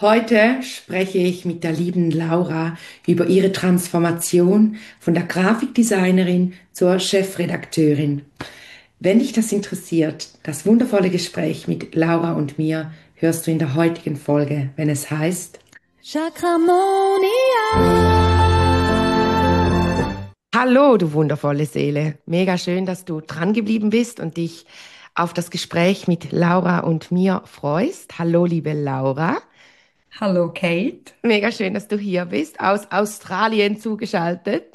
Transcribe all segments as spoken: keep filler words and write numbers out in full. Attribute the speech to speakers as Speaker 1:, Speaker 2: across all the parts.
Speaker 1: Heute spreche ich mit der lieben Laura über ihre Transformation von der Grafikdesignerin zur Chefredakteurin. Wenn dich das interessiert, das wundervolle Gespräch mit Laura und mir hörst du in der heutigen Folge, wenn es heißt Chakramonia. Hallo, du wundervolle Seele. Mega schön, dass du dran geblieben bist und dich auf das Gespräch mit Laura und mir freust. Hallo, liebe Laura.
Speaker 2: Hallo Kate.
Speaker 1: Mega schön, dass du hier bist, aus Australien zugeschaltet.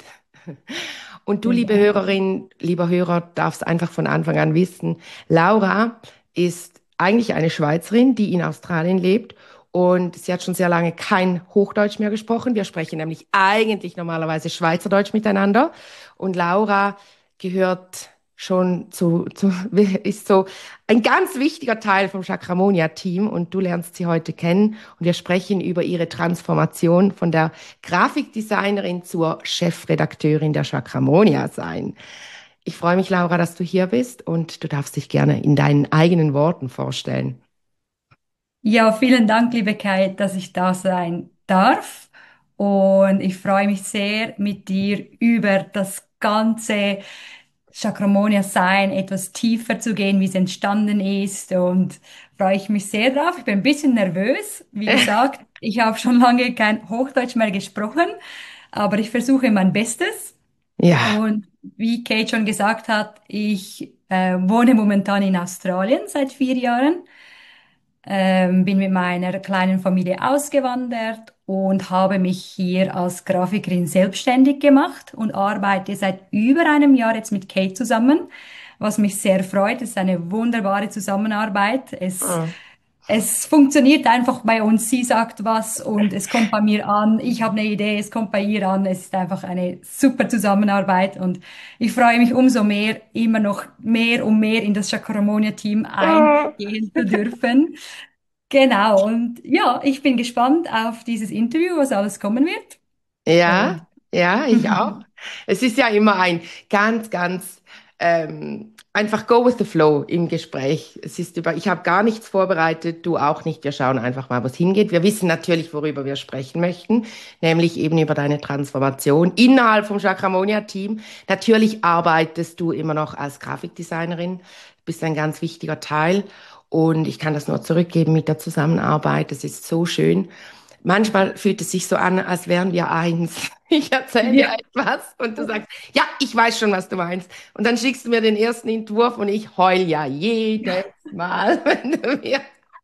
Speaker 1: Und du, liebe
Speaker 2: Genau.
Speaker 1: Hörerin, lieber Hörer, darfst einfach von Anfang an wissen, Laura ist eigentlich eine Schweizerin, die in Australien lebt. Und sie hat schon sehr lange kein Hochdeutsch mehr gesprochen. Wir sprechen nämlich eigentlich normalerweise Schweizerdeutsch miteinander. Und Laura gehört schon zu, zu, ist so ein ganz wichtiger Teil vom Chakramonia-Team. Und du lernst sie heute kennen. Und wir sprechen über ihre Transformation von der Grafikdesignerin zur Chefredakteurin der Chakramonia sein. Ich freue mich, Laura, dass du hier bist und du darfst dich gerne in deinen eigenen Worten vorstellen.
Speaker 2: Ja, vielen Dank, liebe Kate, dass ich da sein darf. Und ich freue mich sehr, mit dir über das ganze Chakramonia-Sein etwas tiefer zu gehen, wie es entstanden ist. Und freue ich mich sehr drauf. Ich bin ein bisschen nervös. Wie gesagt, ich habe schon lange kein Hochdeutsch mehr gesprochen, aber ich versuche mein Bestes.
Speaker 1: Ja,
Speaker 2: Und wie Kate schon gesagt hat, ich äh, wohne momentan in Australien seit vier Jahren, ähm, bin mit meiner kleinen Familie ausgewandert und habe mich hier als Grafikerin selbstständig gemacht und arbeite seit über einem Jahr jetzt mit Kate zusammen, was mich sehr freut. Es ist eine wunderbare Zusammenarbeit. Es
Speaker 1: oh,
Speaker 2: es funktioniert einfach bei uns. Sie sagt was und es kommt bei mir an. Ich habe eine Idee, es kommt bei ihr an. Es ist einfach eine super Zusammenarbeit und ich freue mich umso mehr, immer noch mehr und mehr in das Chakramonia-Team
Speaker 1: oh.
Speaker 2: eingehen zu dürfen. Genau. Und ja, ich bin gespannt auf dieses Interview, was alles kommen wird.
Speaker 1: Ja,
Speaker 2: Und
Speaker 1: ja, ich auch. Es ist ja immer ein ganz, ganz ähm, einfach go with the flow im Gespräch. Es ist über, ich habe gar nichts vorbereitet, du auch nicht. Wir schauen einfach mal, wo es hingeht. Wir wissen natürlich, worüber wir sprechen möchten, nämlich eben über deine Transformation innerhalb vom Chakramonia-Team. Natürlich arbeitest du immer noch als Grafikdesignerin, bist ein ganz wichtiger Teil. Und ich kann das nur zurückgeben mit der Zusammenarbeit. Es ist so schön. Manchmal fühlt es sich so an, als wären wir eins. Ich erzähle dir
Speaker 2: ja.
Speaker 1: etwas und du sagst, ja, ich weiß schon, was du meinst. Und dann schickst du mir den ersten Entwurf und ich heul ja jedes Mal, wenn du mir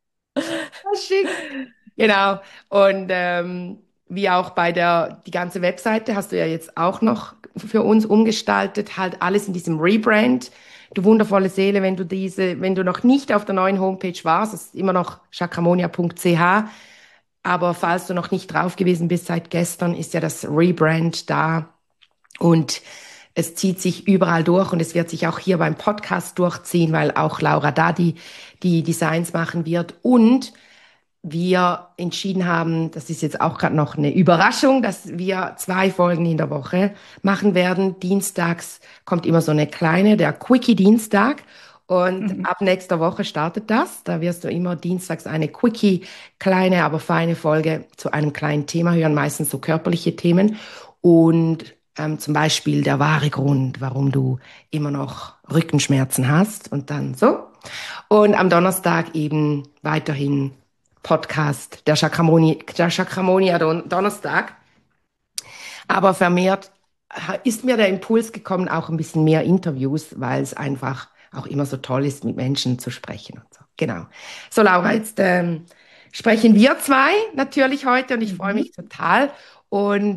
Speaker 1: das schickst. Genau. Und ähm, wie auch bei der, die ganze Webseite hast du ja jetzt auch noch für uns umgestaltet, halt alles in diesem Rebrand. Du wundervolle Seele, wenn du diese, wenn du noch nicht auf der neuen Homepage warst, das ist immer noch chakramonia punkt c h. Aber falls du noch nicht drauf gewesen bist seit gestern, ist ja das Rebrand da und es zieht sich überall durch und es wird sich auch hier beim Podcast durchziehen, weil auch Laura da die, die Designs machen wird. Und wir entschieden haben, das ist jetzt auch gerade noch eine Überraschung, dass wir zwei Folgen in der Woche machen werden. Dienstags kommt immer so eine kleine, der Quickie-Dienstag. Und ab nächster Woche startet das. Da wirst du immer dienstags eine Quickie, kleine, aber feine Folge zu einem kleinen Thema hören, meistens so körperliche Themen. Und ähm, zum Beispiel der wahre Grund, warum du immer noch Rückenschmerzen hast und dann so. Und am Donnerstag eben weiterhin Podcast, der Chakramonia, der Chakramonia Don Donnerstag. Aber vermehrt ist mir der Impuls gekommen, auch ein bisschen mehr Interviews, weil es einfach auch immer so toll ist, mit Menschen zu sprechen und so. Genau. So, Laura, jetzt ähm, sprechen wir zwei natürlich heute und ich freue
Speaker 2: Mhm.
Speaker 1: mich total. Und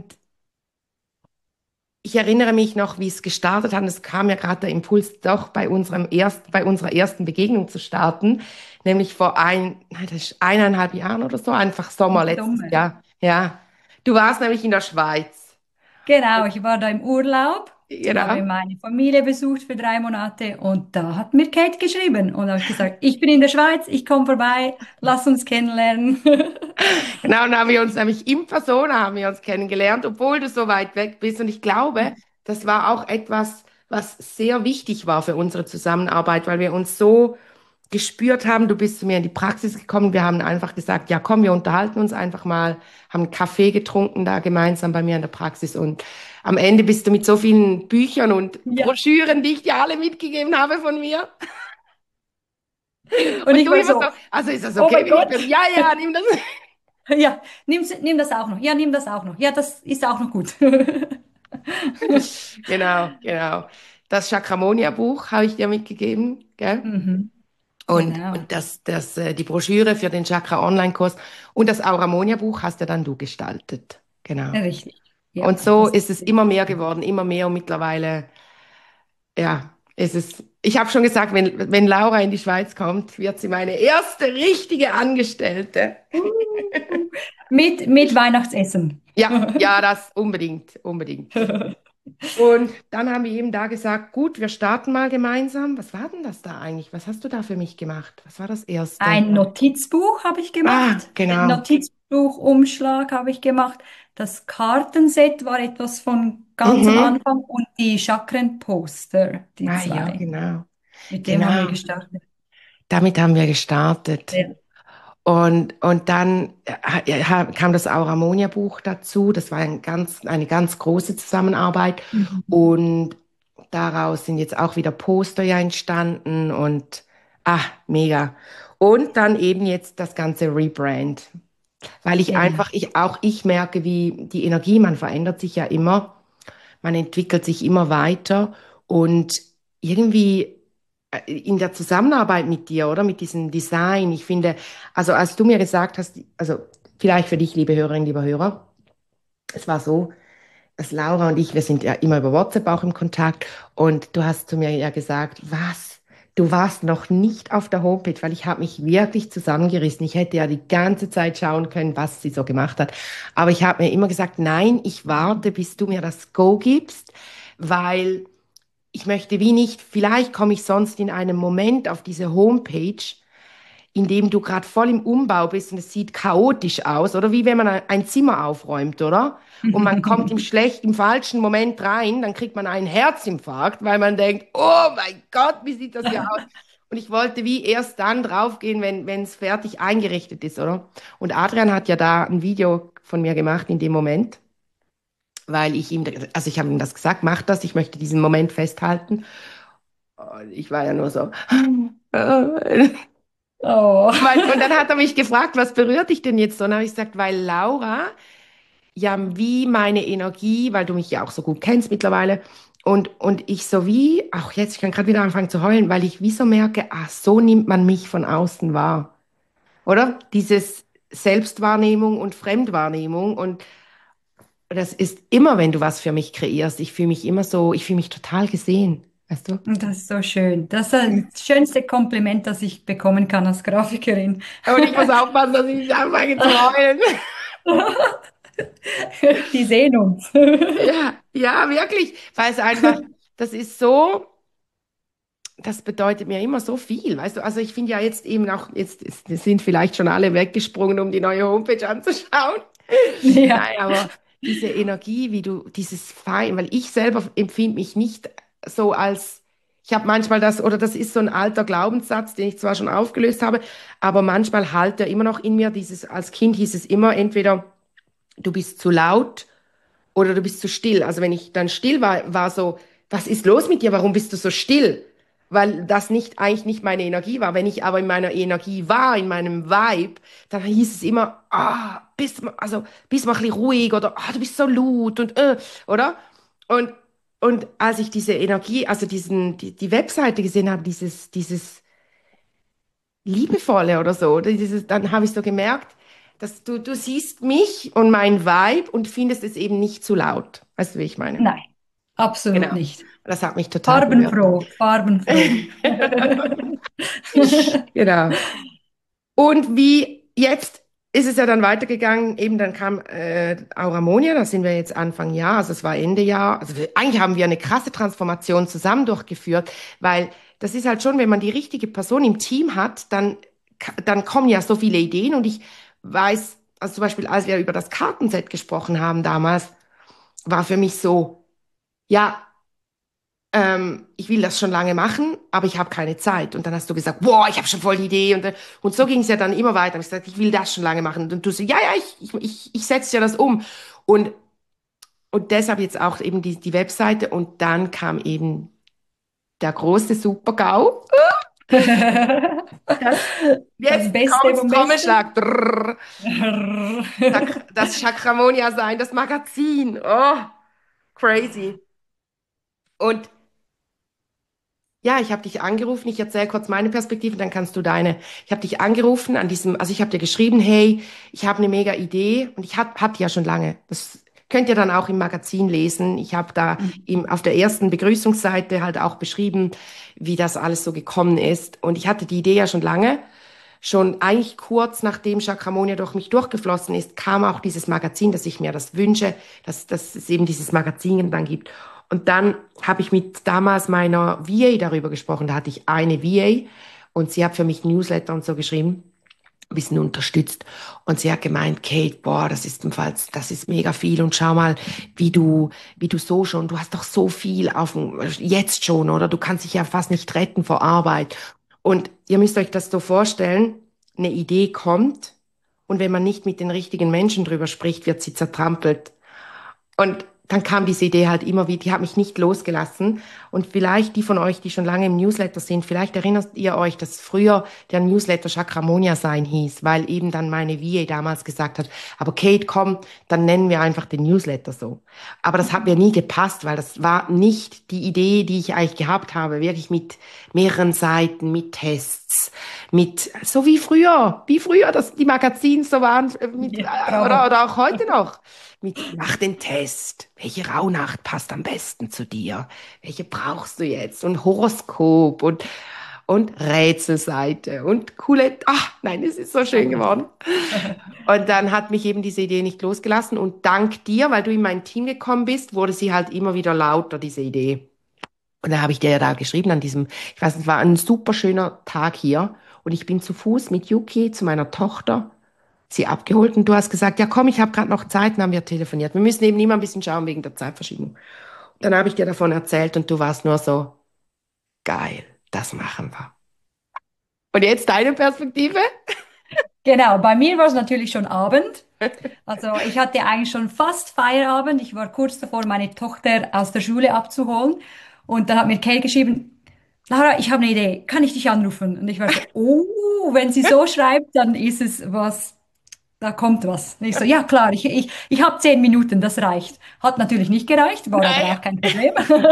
Speaker 1: ich erinnere mich noch, wie es gestartet hat. Es kam ja gerade der Impuls, doch bei unserem erst, bei unserer ersten Begegnung zu starten, nämlich vor ein, nein, das ist eineinhalb Jahren oder so, einfach Sommer
Speaker 2: Im
Speaker 1: letztes
Speaker 2: Sommer.
Speaker 1: Jahr. Ja, du warst nämlich in der Schweiz.
Speaker 2: Genau, ich war da im Urlaub, habe
Speaker 1: Genau.
Speaker 2: meine Familie besucht für drei Monate und da hat mir Kate geschrieben und habe ich gesagt, ich bin in der Schweiz, ich komme vorbei, lass uns kennenlernen.
Speaker 1: Genau, und haben wir uns nämlich in Persona haben wir uns kennengelernt, obwohl du so weit weg bist. Und ich glaube, das war auch etwas, was sehr wichtig war für unsere Zusammenarbeit, weil wir uns so gespürt haben, du bist zu mir in die Praxis gekommen. Wir haben einfach gesagt, ja komm, wir unterhalten uns einfach mal, haben einen Kaffee getrunken da gemeinsam bei mir in der Praxis und am Ende bist du mit so vielen Büchern und
Speaker 2: Ja.
Speaker 1: Broschüren, die ich dir alle mitgegeben habe von mir.
Speaker 2: Und
Speaker 1: Und
Speaker 2: ich
Speaker 1: du
Speaker 2: war
Speaker 1: immer so,
Speaker 2: so,
Speaker 1: also ist das
Speaker 2: oh
Speaker 1: okay,
Speaker 2: mein
Speaker 1: wenn ich
Speaker 2: Gott.
Speaker 1: das, ja, ja, nimm das.
Speaker 2: Ja, nimm, nimm das auch noch. Ja, nimm das auch noch. Ja, das ist auch noch gut.
Speaker 1: Genau, genau. Das Chakramonia-Buch habe ich dir mitgegeben, gell?
Speaker 2: Mhm.
Speaker 1: Und,
Speaker 2: Genau.
Speaker 1: und das, das, äh, die Broschüre für den Chakra-Online-Kurs und das Auramonia-Buch hast ja dann du gestaltet. Genau.
Speaker 2: Richtig. Ja,
Speaker 1: Und so
Speaker 2: das
Speaker 1: ist es
Speaker 2: ist
Speaker 1: immer mehr geworden, immer mehr und mittlerweile, ja, ist es. Ich habe schon gesagt, wenn, wenn Laura in die Schweiz kommt, wird sie meine erste richtige Angestellte.
Speaker 2: uh, mit, mit Weihnachtsessen.
Speaker 1: Ja, ja, das unbedingt, unbedingt. Und dann haben wir eben da gesagt, gut, wir starten mal gemeinsam. Was war denn das da eigentlich? Was hast du da für mich gemacht? Was war das Erste?
Speaker 2: Ein Notizbuch habe ich
Speaker 1: Ah,
Speaker 2: gemacht. Den
Speaker 1: genau.
Speaker 2: Notizbuchumschlag habe ich gemacht. Das Kartenset war etwas von ganz am
Speaker 1: Mhm.
Speaker 2: Anfang und die Chakrenposter, die
Speaker 1: Ah, ja,
Speaker 2: zwei.
Speaker 1: genau.
Speaker 2: Mit dem haben wir
Speaker 1: Genau.
Speaker 2: gestartet.
Speaker 1: Damit haben wir gestartet.
Speaker 2: Ja.
Speaker 1: Und, und dann äh, ha- kam das Auramonia-Buch dazu. Das war ein ganz, eine ganz große Zusammenarbeit.
Speaker 2: Mhm.
Speaker 1: Und daraus sind jetzt auch wieder Poster ja entstanden und ah, mega. Und dann eben jetzt das ganze Rebrand. Weil ich
Speaker 2: Genau.
Speaker 1: einfach, ich, auch ich merke, wie die Energie, man verändert sich ja immer, man entwickelt sich immer weiter und irgendwie äh, in der Zusammenarbeit mit dir, oder mit diesem Design, ich finde, also als du mir gesagt hast, also vielleicht für dich, liebe Hörerinnen, lieber Hörer, es war so, dass Laura und ich, wir sind ja immer über WhatsApp auch im Kontakt und du hast zu mir ja gesagt, was? Du warst noch nicht auf der Homepage, weil ich habe mich wirklich zusammengerissen. Ich hätte ja die ganze Zeit schauen können, was sie so gemacht hat. Aber ich habe mir immer gesagt, nein, ich warte, bis du mir das Go gibst, weil ich möchte wie nicht, vielleicht komme ich sonst in einem Moment auf diese Homepage, in dem du gerade voll im Umbau bist und es sieht chaotisch aus, oder wie wenn man ein ein Zimmer aufräumt, oder? Und man kommt im schlechten, im falschen Moment rein, dann kriegt man einen Herzinfarkt, weil man denkt, oh mein Gott, wie sieht das hier aus? Und ich wollte wie erst dann draufgehen, wenn wenn es fertig eingerichtet ist, oder? Und Adrian hat ja da ein Video von mir gemacht in dem Moment, weil ich ihm, also ich habe ihm das gesagt, mach das, ich möchte diesen Moment festhalten. Und ich war ja nur so.
Speaker 2: Oh.
Speaker 1: Weil- Und dann hat er mich gefragt, was berührt dich denn jetzt so? Und dann habe ich gesagt, weil Laura ja wie meine Energie, weil du mich ja auch so gut kennst mittlerweile, und, und ich so wie, auch jetzt, ich kann gerade wieder anfangen zu heulen, weil ich wie so merke, ah, so nimmt man mich von außen wahr, oder? Dieses Selbstwahrnehmung und Fremdwahrnehmung und das ist immer, wenn du was für mich kreierst, ich fühle mich immer so, ich fühle mich total gesehen, weißt du?
Speaker 2: Und das ist so schön. Das ist das schönste Kompliment, das ich bekommen kann als Grafikerin.
Speaker 1: Und ich muss aufpassen, dass ich nicht anfange zu heulen.
Speaker 2: Die sehen uns.
Speaker 1: Ja, ja, wirklich, weil es einfach, das ist so, das bedeutet mir immer so viel, weißt du, also ich finde ja jetzt eben auch, jetzt ist, sind vielleicht schon alle weggesprungen, um die neue Homepage anzuschauen.
Speaker 2: Ja,
Speaker 1: Nein, aber diese Energie, wie du, dieses Fein, weil ich selber empfinde mich nicht so als, ich habe manchmal das, oder das ist so ein alter Glaubenssatz, den ich zwar schon aufgelöst habe, aber manchmal halt er immer noch in mir, dieses, als Kind hieß es immer, entweder du bist zu laut, oder du bist zu still. Also wenn ich dann still war, war so, was ist los mit dir? Warum bist du so still? Weil das nicht, eigentlich nicht meine Energie war. Wenn ich aber in meiner Energie war, in meinem Vibe, dann hieß es immer, ah, bist, ma- also, bist mal ein bisschen ruhig oder, ah, du bist so laut und, äh, oder? Und, und als ich diese Energie, also diesen, die, die Webseite gesehen habe, dieses, dieses Liebevolle oder so, oder dieses, dann habe ich so gemerkt, dass du, du siehst mich und mein Vibe und findest es eben nicht zu laut. Weißt du, wie ich meine?
Speaker 2: nein, absolut
Speaker 1: Genau.
Speaker 2: nicht.
Speaker 1: Das hat mich total berührt.
Speaker 2: Farbenfroh, farbenfroh.
Speaker 1: Genau. Und wie jetzt ist es ja dann weitergegangen, eben dann kam äh, Auramonia, da sind wir jetzt Anfang Jahr, also es war Ende Jahr. Also wir, eigentlich haben wir eine krasse Transformation zusammen durchgeführt, weil das ist halt schon, wenn man die richtige Person im Team hat, dann, dann kommen ja so viele Ideen und ich weiß, also zum Beispiel, als wir über das Kartenset gesprochen haben damals, war für mich so, ja, ähm, ich will das schon lange machen, aber ich habe keine Zeit. Und dann hast du gesagt, boah, ich habe schon voll die Idee. Und, äh, und so ging es ja dann immer weiter. Ich gesagt, ich will das schon lange machen. Und du so, ja, ja, ich, ich, ich, ich setze ja das um. Und, und deshalb jetzt auch eben die, die Webseite. Und dann kam eben der große Super-GAU. Das,
Speaker 2: Das
Speaker 1: jetzt
Speaker 2: Beste
Speaker 1: kommt's,
Speaker 2: vom Besten.
Speaker 1: Trommelschlag. Drrr. Chak- Das Chakramonia sein, das Magazin. Oh, crazy. Und ja, ich habe dich angerufen, ich erzähle kurz meine Perspektive, dann kannst du deine. Ich habe dich angerufen an diesem, also ich habe dir geschrieben, hey, ich habe eine mega Idee und ich hab, hab die ja schon lange. Das könnt ihr dann auch im Magazin lesen. Ich habe da im, auf der ersten Begrüßungsseite halt auch beschrieben, wie das alles so gekommen ist. Und ich hatte die Idee ja schon lange. Schon eigentlich kurz nachdem Chakramonia durch mich durchgeflossen ist, kam auch dieses Magazin, dass ich mir das wünsche, dass, dass es eben dieses Magazin dann gibt. Und dann habe ich mit damals meiner V A darüber gesprochen. Da hatte ich eine V A und sie hat für mich Newsletter und so geschrieben, ein bisschen unterstützt. Und sie hat gemeint, Kate, boah, das ist im Fall, das ist mega viel. Und schau mal, wie du, wie du so schon, du hast doch so viel auf dem, jetzt schon, oder? Du kannst dich ja fast nicht retten vor Arbeit. Und ihr müsst euch das so vorstellen, eine Idee kommt und wenn man nicht mit den richtigen Menschen drüber spricht, wird sie zertrampelt. Und dann kam diese Idee halt immer wieder, die hat mich nicht losgelassen. Und vielleicht die von euch, die schon lange im Newsletter sind, vielleicht erinnert ihr euch, dass früher der Newsletter Chakramonia sein hieß, weil eben dann meine V A damals gesagt hat, aber Kate, komm, dann nennen wir einfach den Newsletter so. Aber das hat mir nie gepasst, weil das war nicht die Idee, die ich eigentlich gehabt habe, wirklich mit mehreren Seiten, mit Tests, mit, so wie früher, wie früher, dass die Magazins so waren, äh, mit,
Speaker 2: Ja,
Speaker 1: äh, oder,
Speaker 2: bravo.
Speaker 1: oder auch heute noch. Mit, mach den Test. Welche Rauhnacht passt am besten zu dir? Welche brauchst du jetzt? Und Horoskop und, und Rätselseite und coole, ach nein, es ist so schön geworden. Und dann hat mich eben diese Idee nicht losgelassen. Und dank dir, weil du in mein Team gekommen bist, wurde sie halt immer wieder lauter, diese Idee. Und da habe ich dir ja da geschrieben an diesem, ich weiß, es war ein super schöner Tag hier. Und ich bin zu Fuß mit Yuki zu meiner Tochter sie abgeholt und du hast gesagt, ja komm, ich habe gerade noch Zeit, dann haben wir telefoniert. Wir müssen eben immer ein bisschen schauen wegen der Zeitverschiebung. Dann habe ich dir davon erzählt und du warst nur so, geil, das machen wir. Und jetzt deine Perspektive?
Speaker 2: Genau, bei mir war es natürlich schon Abend. Also ich hatte eigentlich schon fast Feierabend. Ich war kurz davor, meine Tochter aus der Schule abzuholen. Und dann hat mir Kay geschrieben, Lara, ich habe eine Idee. Kann ich dich anrufen? Und ich war so, oh, wenn sie so schreibt, dann ist es was, da kommt was. Und ich so, ja klar, ich, ich, ich habe zehn Minuten, das reicht. Hat natürlich nicht gereicht, war aber
Speaker 1: Nein.
Speaker 2: auch kein Problem.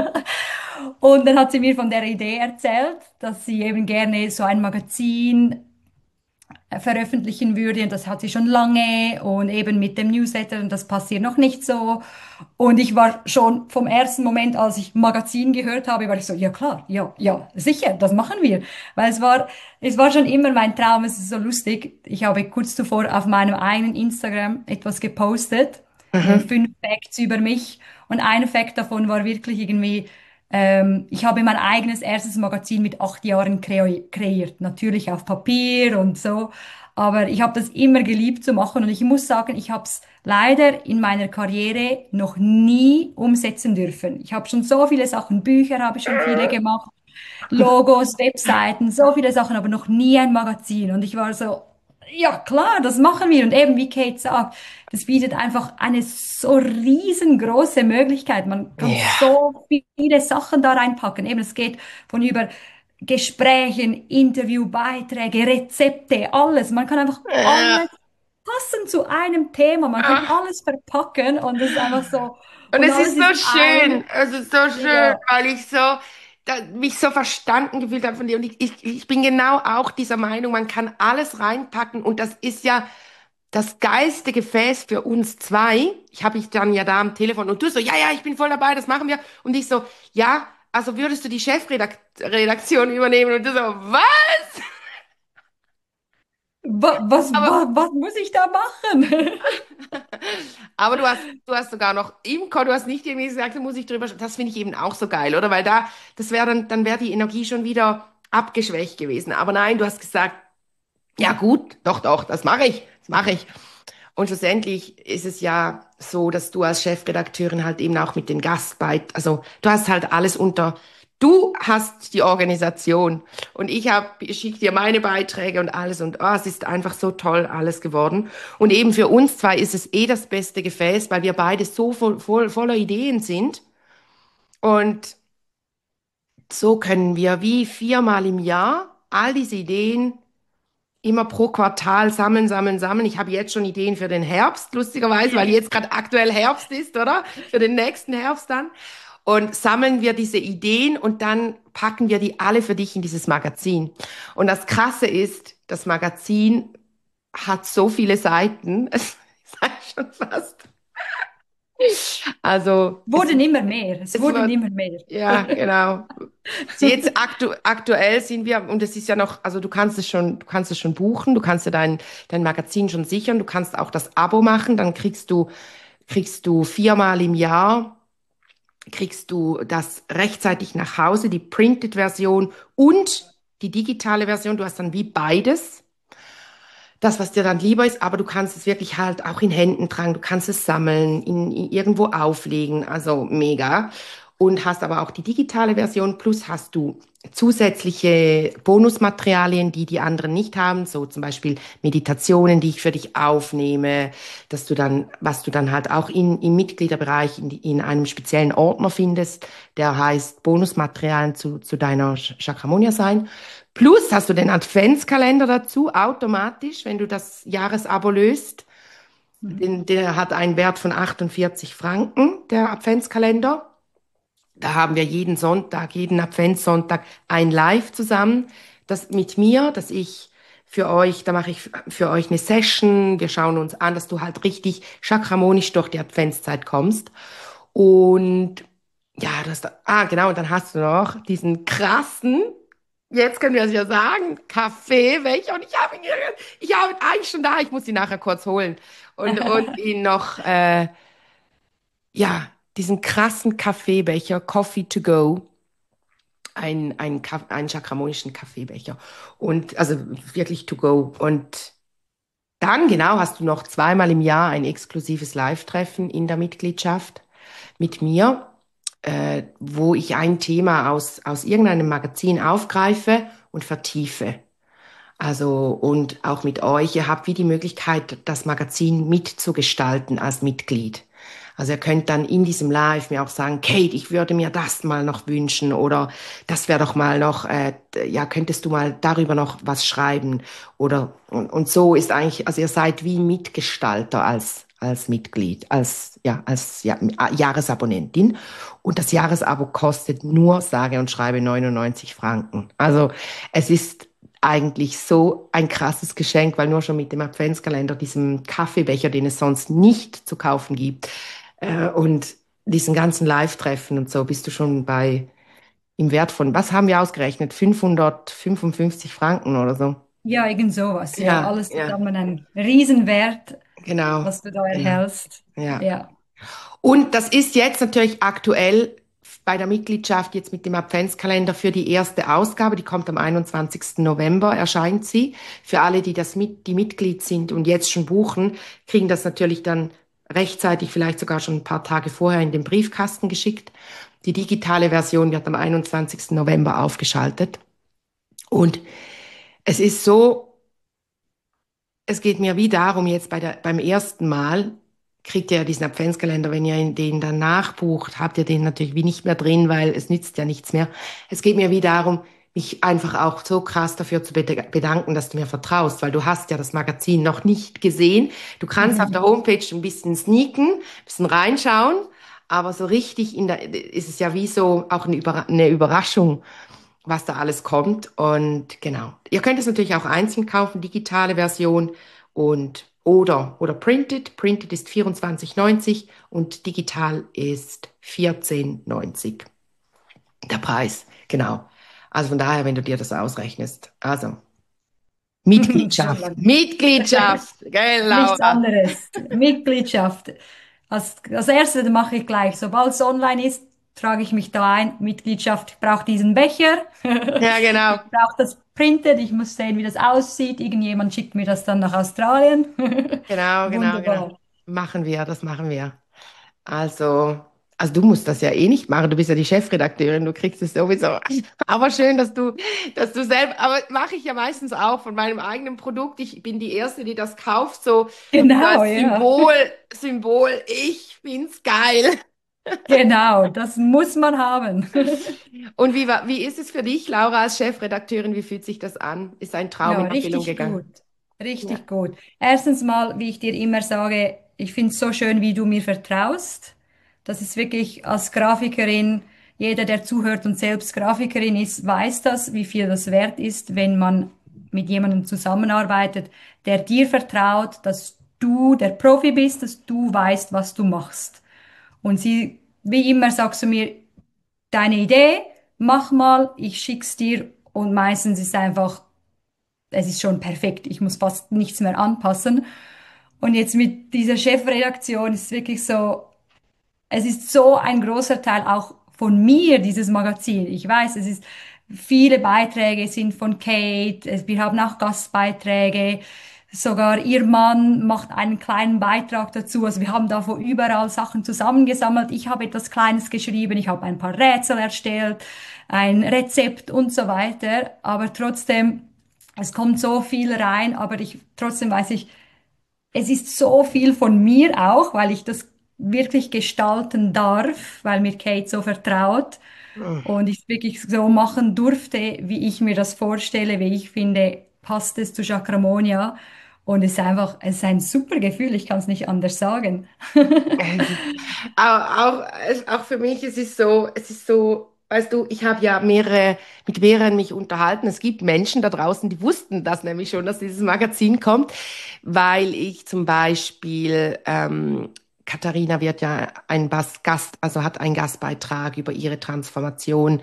Speaker 2: Und dann hat sie mir von der Idee erzählt, dass sie eben gerne so ein Magazin äh, veröffentlichen würde. Und das hat sie schon lange und eben mit dem Newsletter und das passiert noch nicht so. Und ich war schon vom ersten Moment, als ich Magazin gehört habe, war ich so, ja klar, ja, ja, sicher, das machen wir. Weil es war, es war schon immer mein Traum, es ist so lustig. Ich habe kurz zuvor auf meinem eigenen Instagram etwas gepostet, äh,
Speaker 1: Mhm.
Speaker 2: fünf Facts über mich. Und ein Fact davon war wirklich irgendwie, ähm, ich habe mein eigenes erstes Magazin mit acht Jahren krei- kreiert. Natürlich auf Papier und so. Aber ich habe das immer geliebt zu machen. Und ich muss sagen, ich habe es leider in meiner Karriere noch nie umsetzen dürfen. Ich habe schon so viele Sachen, Bücher habe ich schon viele gemacht, Logos, Webseiten, so viele Sachen, aber noch nie ein Magazin. Und ich war so, ja klar, das machen wir. Und eben wie Kate sagt, das bietet einfach eine so riesengroße Möglichkeit. Man kann
Speaker 1: Ja.
Speaker 2: so viele Sachen da reinpacken. Eben, es geht von über Gesprächen, Interview, Beiträge, Rezepte, alles. Man kann einfach alles
Speaker 1: Ja.
Speaker 2: passen zu einem Thema. Man kann
Speaker 1: Ah.
Speaker 2: alles verpacken und das ist einfach so,
Speaker 1: Und
Speaker 2: und
Speaker 1: es
Speaker 2: alles
Speaker 1: ist so
Speaker 2: ist in
Speaker 1: schön,
Speaker 2: einem.
Speaker 1: es ist so schön,
Speaker 2: Ja.
Speaker 1: weil ich so, da, mich so verstanden gefühlt habe von dir. Und ich, ich, ich bin genau auch dieser Meinung, man kann alles reinpacken und das ist ja das geilste Gefäß für uns zwei. Ich habe ich dann ja da am Telefon und du so, ja, ja, ich bin voll dabei, das machen wir. Und ich so, ja, also würdest du die Chefredaktion übernehmen? Und du so, was?
Speaker 2: Wa- Was,
Speaker 1: Aber
Speaker 2: was, was muss ich da machen?
Speaker 1: Aber du hast, du hast sogar noch im Chor, du hast nicht irgendwie gesagt, da muss ich drüber, sch- das finde ich eben auch so geil, oder? Weil da, das wäre dann, dann wäre die Energie schon wieder abgeschwächt gewesen. Aber nein, du hast gesagt, ja gut, doch, doch, das mache ich, das mache ich. Und schlussendlich ist es ja so, dass du als Chefredakteurin halt eben auch mit den Gastbeit, also du hast halt alles unter, du hast die Organisation und ich hab, ich schicke dir meine Beiträge und alles und oh, es ist einfach so toll alles geworden. Und eben für uns zwei ist es eh das beste Gefäß, weil wir beide so voll, voll, voller Ideen sind und so können wir wie viermal im Jahr all diese Ideen immer pro Quartal sammeln, sammeln, sammeln. Ich habe jetzt schon Ideen für den Herbst, lustigerweise, weil jetzt gerade aktuell Herbst ist, oder? Für den nächsten Herbst dann. Und sammeln wir diese Ideen und dann packen wir die alle für dich in dieses Magazin. Und das Krasse ist, das Magazin hat so viele Seiten, es ist schon fast. Also es,
Speaker 2: Wurden immer mehr, es
Speaker 1: es
Speaker 2: wurden
Speaker 1: wird,
Speaker 2: immer mehr.
Speaker 1: ja, genau. Jetzt aktu aktuell sind wir, und es ist ja noch, also du kannst es schon, du kannst es schon buchen, du kannst dir dein, dein Magazin schon sichern, du kannst auch das Abo machen, dann kriegst du, kriegst du viermal im Jahr, kriegst du das rechtzeitig nach Hause, die Printed-Version und die digitale Version. Du hast dann wie beides. Das, was dir dann lieber ist, aber du kannst es wirklich halt auch in Händen tragen, du kannst es sammeln, in, in irgendwo auflegen, also mega. Und hast aber auch die digitale Version, plus hast du zusätzliche Bonusmaterialien, die die anderen nicht haben, so zum Beispiel Meditationen, die ich für dich aufnehme, dass du dann, was du dann halt auch in, im Mitgliederbereich in, die- in einem speziellen Ordner findest, der heißt Bonusmaterialien zu, zu deiner Chakramonia sein. Plus hast du den Adventskalender dazu, automatisch, wenn du das Jahresabo löst.
Speaker 2: Mhm.
Speaker 1: Den, der hat einen Wert von achtundvierzig Franken, der Adventskalender. Da haben wir jeden Sonntag, jeden Adventssonntag ein Live zusammen, das mit mir, dass ich für euch, da mache ich für euch eine Session. Wir schauen uns an, dass du halt richtig chakramonisch durch die Adventszeit kommst. Und ja, das, ah, genau, und dann hast du noch diesen krassen, jetzt können wir es ja sagen, Kaffeebecher. Und ich habe ihn, ich habe ihn eigentlich schon da, ich muss ihn nachher kurz holen. Und, und ihn noch, äh, ja, diesen krassen Kaffeebecher, Coffee to go, ein, ein, Kaff- einen chakramonischen Kaffeebecher. Und also wirklich to go. Und dann genau hast du noch zweimal im Jahr ein exklusives Live-Treffen in der Mitgliedschaft mit mir, äh, wo ich ein Thema aus, aus irgendeinem Magazin aufgreife und vertiefe. Also und auch mit euch. Ihr habt wie die Möglichkeit, das Magazin mitzugestalten als Mitglied. Also ihr könnt dann in diesem Live mir auch sagen, Kate, ich würde mir das mal noch wünschen oder das wäre doch mal noch, äh, ja, könntest du mal darüber noch was schreiben oder und, und so ist eigentlich, also ihr seid wie Mitgestalter als als Mitglied, als ja als ja, Jahresabonnentin und das Jahresabo kostet nur sage und schreibe neunundneunzig Franken. Also es ist eigentlich so ein krasses Geschenk, weil nur schon mit dem Adventskalender, diesem Kaffeebecher, den es sonst nicht zu kaufen gibt, äh, und diesen ganzen Live-Treffen und so, bist du schon bei im Wert von, was haben wir ausgerechnet? fünfhundertfünfundfünfzig Franken oder so.
Speaker 2: Ja, irgend sowas. Ja,
Speaker 1: Ja,
Speaker 2: alles
Speaker 1: ja,
Speaker 2: zusammen ein Riesenwert,
Speaker 1: genau,
Speaker 2: was du da
Speaker 1: genau,
Speaker 2: erhältst.
Speaker 1: ja.
Speaker 2: Ja.
Speaker 1: Und das ist jetzt natürlich aktuell bei der Mitgliedschaft jetzt mit dem Adventskalender für die erste Ausgabe. Die kommt am einundzwanzigsten November, erscheint sie. Für alle, die das mit, die Mitglied sind und jetzt schon buchen, kriegen das natürlich dann rechtzeitig, vielleicht sogar schon ein paar Tage vorher in den Briefkasten geschickt. Die digitale Version wird am einundzwanzigsten November aufgeschaltet. Und es ist so, es geht mir wie darum, jetzt bei der, beim ersten Mal kriegt ihr ja diesen Adventskalender, wenn ihr den dann nachbucht, habt ihr den natürlich wie nicht mehr drin, weil es nützt ja nichts mehr. Es geht mir wie darum, mich einfach auch so krass dafür zu bed- bedanken, dass du mir vertraust, weil du hast ja das Magazin noch nicht gesehen. Du kannst auf der
Speaker 2: Mhm.
Speaker 1: Homepage ein bisschen sneaken, ein bisschen reinschauen, aber so richtig in der, ist es ja wie so auch eine, Überra eine Überraschung, was da alles kommt. Und genau. Ihr könnt es natürlich auch einzeln kaufen, digitale Version und oder oder printed. Printed ist vierundzwanzig neunzig und digital ist vierzehn neunzig. Der Preis, genau. Also von daher, wenn du dir das ausrechnest. Also
Speaker 2: Schon
Speaker 1: Mitgliedschaft,
Speaker 2: lang.
Speaker 1: Mitgliedschaft, gell,
Speaker 2: Nichts
Speaker 1: Laura?
Speaker 2: anderes. Mitgliedschaft. Als, als erstes mache ich gleich. Sobald es online ist, trage ich mich da ein. Mitgliedschaft. Ich brauche diesen Becher.
Speaker 1: Ja, genau.
Speaker 2: Ich brauche das geprintet. Ich muss sehen, wie das aussieht. Irgendjemand schickt mir das dann nach Australien.
Speaker 1: Genau, genau, genau.
Speaker 2: Wunderbar.
Speaker 1: Machen wir, das machen wir. Also, also du musst das ja eh nicht machen. Du bist ja die Chefredakteurin, du kriegst es sowieso. Aber schön, dass du, dass du selbst, aber mache ich ja meistens auch von meinem eigenen Produkt. Ich bin die Erste, die das kauft, so, so
Speaker 2: Genau,
Speaker 1: als
Speaker 2: ja.
Speaker 1: Symbol, Symbol, ich find's geil.
Speaker 2: Genau, das muss man haben.
Speaker 1: Und wie war, wie ist es für dich, Laura, als Chefredakteurin? Wie fühlt sich das an? Ist ein Traum
Speaker 2: Ja,
Speaker 1: in Erfüllung
Speaker 2: richtig
Speaker 1: gegangen?
Speaker 2: gut.
Speaker 1: Ja.
Speaker 2: Richtig gut. Erstens mal, wie ich dir immer sage, ich finde es so schön, wie du mir vertraust. Das ist wirklich als Grafikerin, jeder, der zuhört und selbst Grafikerin ist, weiß das, wie viel das wert ist, wenn man mit jemandem zusammenarbeitet, der dir vertraut, dass du der Profi bist, dass du weißt, was du machst. Und sie, wie immer, sagst du mir, deine Idee, mach mal, ich schick's dir und meistens ist einfach es ist schon perfekt. Ich muss fast nichts mehr anpassen. Und jetzt mit dieser Chefredaktion ist es wirklich so, es ist so ein großer Teil auch von mir, dieses Magazin. Ich weiß, es ist, viele Beiträge sind von Kate, es- wir haben auch Gastbeiträge, sogar ihr Mann macht einen kleinen Beitrag dazu. Also wir haben da von überall Sachen zusammengesammelt. Ich habe etwas Kleines geschrieben, ich habe ein paar Rätsel erstellt, ein Rezept und so weiter. Aber trotzdem, es kommt so viel rein, aber ich, trotzdem weiß ich, es ist so viel von mir auch, weil ich das wirklich gestalten darf, weil mir Kate so vertraut und ich es wirklich so machen durfte, wie ich mir das vorstelle, wie ich finde, passt es zu Chakramonia. Und es ist einfach, es ist ein super Gefühl, ich kann es nicht anders sagen.
Speaker 1: Es ist, auch, auch, es- auch für mich, es ist so, es ist so, weißt du, ich habe ja mehrere, mit mehreren mich unterhalten. Es gibt Menschen da draußen, die wussten das nämlich schon, dass dieses Magazin kommt, weil ich zum Beispiel, ähm, Katharina wird ja ein Bas- Gast, also hat einen Gastbeitrag über ihre Transformation.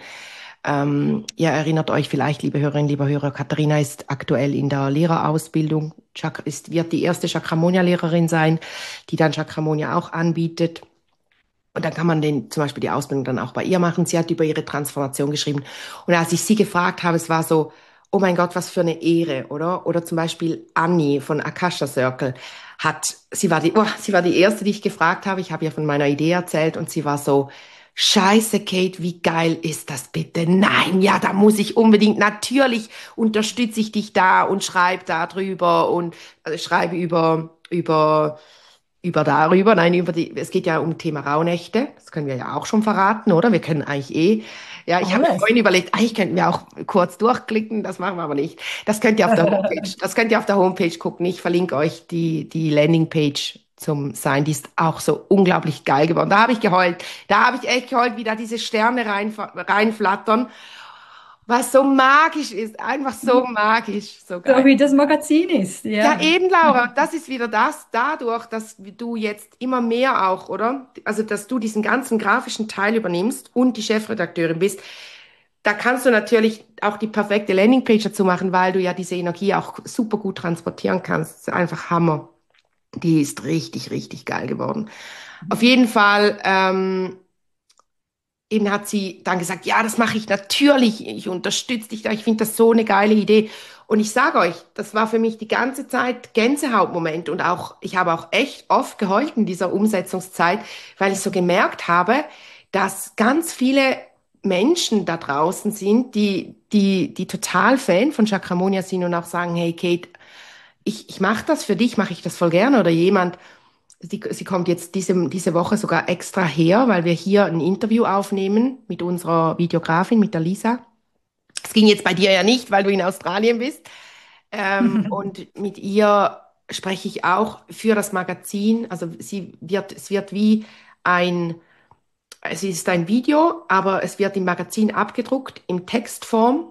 Speaker 1: Ähm, ihr erinnert euch vielleicht, liebe Hörerinnen, liebe Hörer, Katharina ist aktuell in der Lehrerausbildung, Chak- ist, wird die erste Chakramonia-Lehrerin sein, die dann Chakramonia auch anbietet. Und dann kann man den, zum Beispiel die Ausbildung dann auch bei ihr machen. Sie hat über ihre Transformation geschrieben. Und als ich sie gefragt habe, es war so, oh mein Gott, was für eine Ehre, oder? Oder zum Beispiel Annie von Akasha Circle hat, sie war die, oh, sie war die erste, die ich gefragt habe. Ich habe ihr von meiner Idee erzählt und sie war so, Scheiße, Kate, wie geil ist das bitte? Nein, ja, da muss ich unbedingt, natürlich unterstütze ich dich da und schreibe da drüber und also schreibe über, über über darüber, nein, über die, es geht ja um Thema Rauhnächte, das können wir ja auch schon verraten, oder? Wir können eigentlich eh, ja, ich habe mir
Speaker 2: Alles.
Speaker 1: vorhin überlegt, eigentlich könnten wir auch kurz durchklicken, das machen wir aber nicht. Das könnt ihr auf der Homepage, das könnt ihr auf der Homepage gucken. Ich verlinke euch die, die Landingpage zum Sein, die ist auch so unglaublich geil geworden. Da habe ich geheult, da habe ich echt geheult, wie da diese Sterne rein, reinflattern, was so magisch ist, einfach so magisch, so
Speaker 2: So
Speaker 1: geil.
Speaker 2: wie das Magazin ist,
Speaker 1: Ja,
Speaker 2: ja.
Speaker 1: eben, Laura, das ist wieder das, dadurch, dass du jetzt immer mehr auch, oder? Also, dass du diesen ganzen grafischen Teil übernimmst und die Chefredakteurin bist, da kannst du natürlich auch die perfekte Landingpage dazu machen, weil du ja diese Energie auch super gut transportieren kannst. Das ist einfach Hammer. Die ist richtig, richtig geil geworden. Auf jeden Fall, ähm, eben hat sie dann gesagt, ja, das mache ich natürlich, ich unterstütze dich da, ich finde das so eine geile Idee. Und ich sage euch, das war für mich die ganze Zeit Gänsehautmoment und auch, ich habe auch echt oft geheult in dieser Umsetzungszeit, weil ich so gemerkt habe, dass ganz viele Menschen da draußen sind, die, die, die total Fan von Chakramonia sind und auch sagen, hey Kate, ich, ich mache das für dich, mache ich das voll gerne oder jemand, Sie, sie kommt jetzt diese, diese Woche sogar extra her, weil wir hier ein Interview aufnehmen mit unserer Videografin, mit der Lisa. Es ging jetzt bei dir ja nicht, weil du in Australien bist. Ähm, und mit ihr spreche ich auch für das Magazin. Also sie wird, es wird wie ein, es ist ein Video, aber es wird im Magazin abgedruckt in Textform.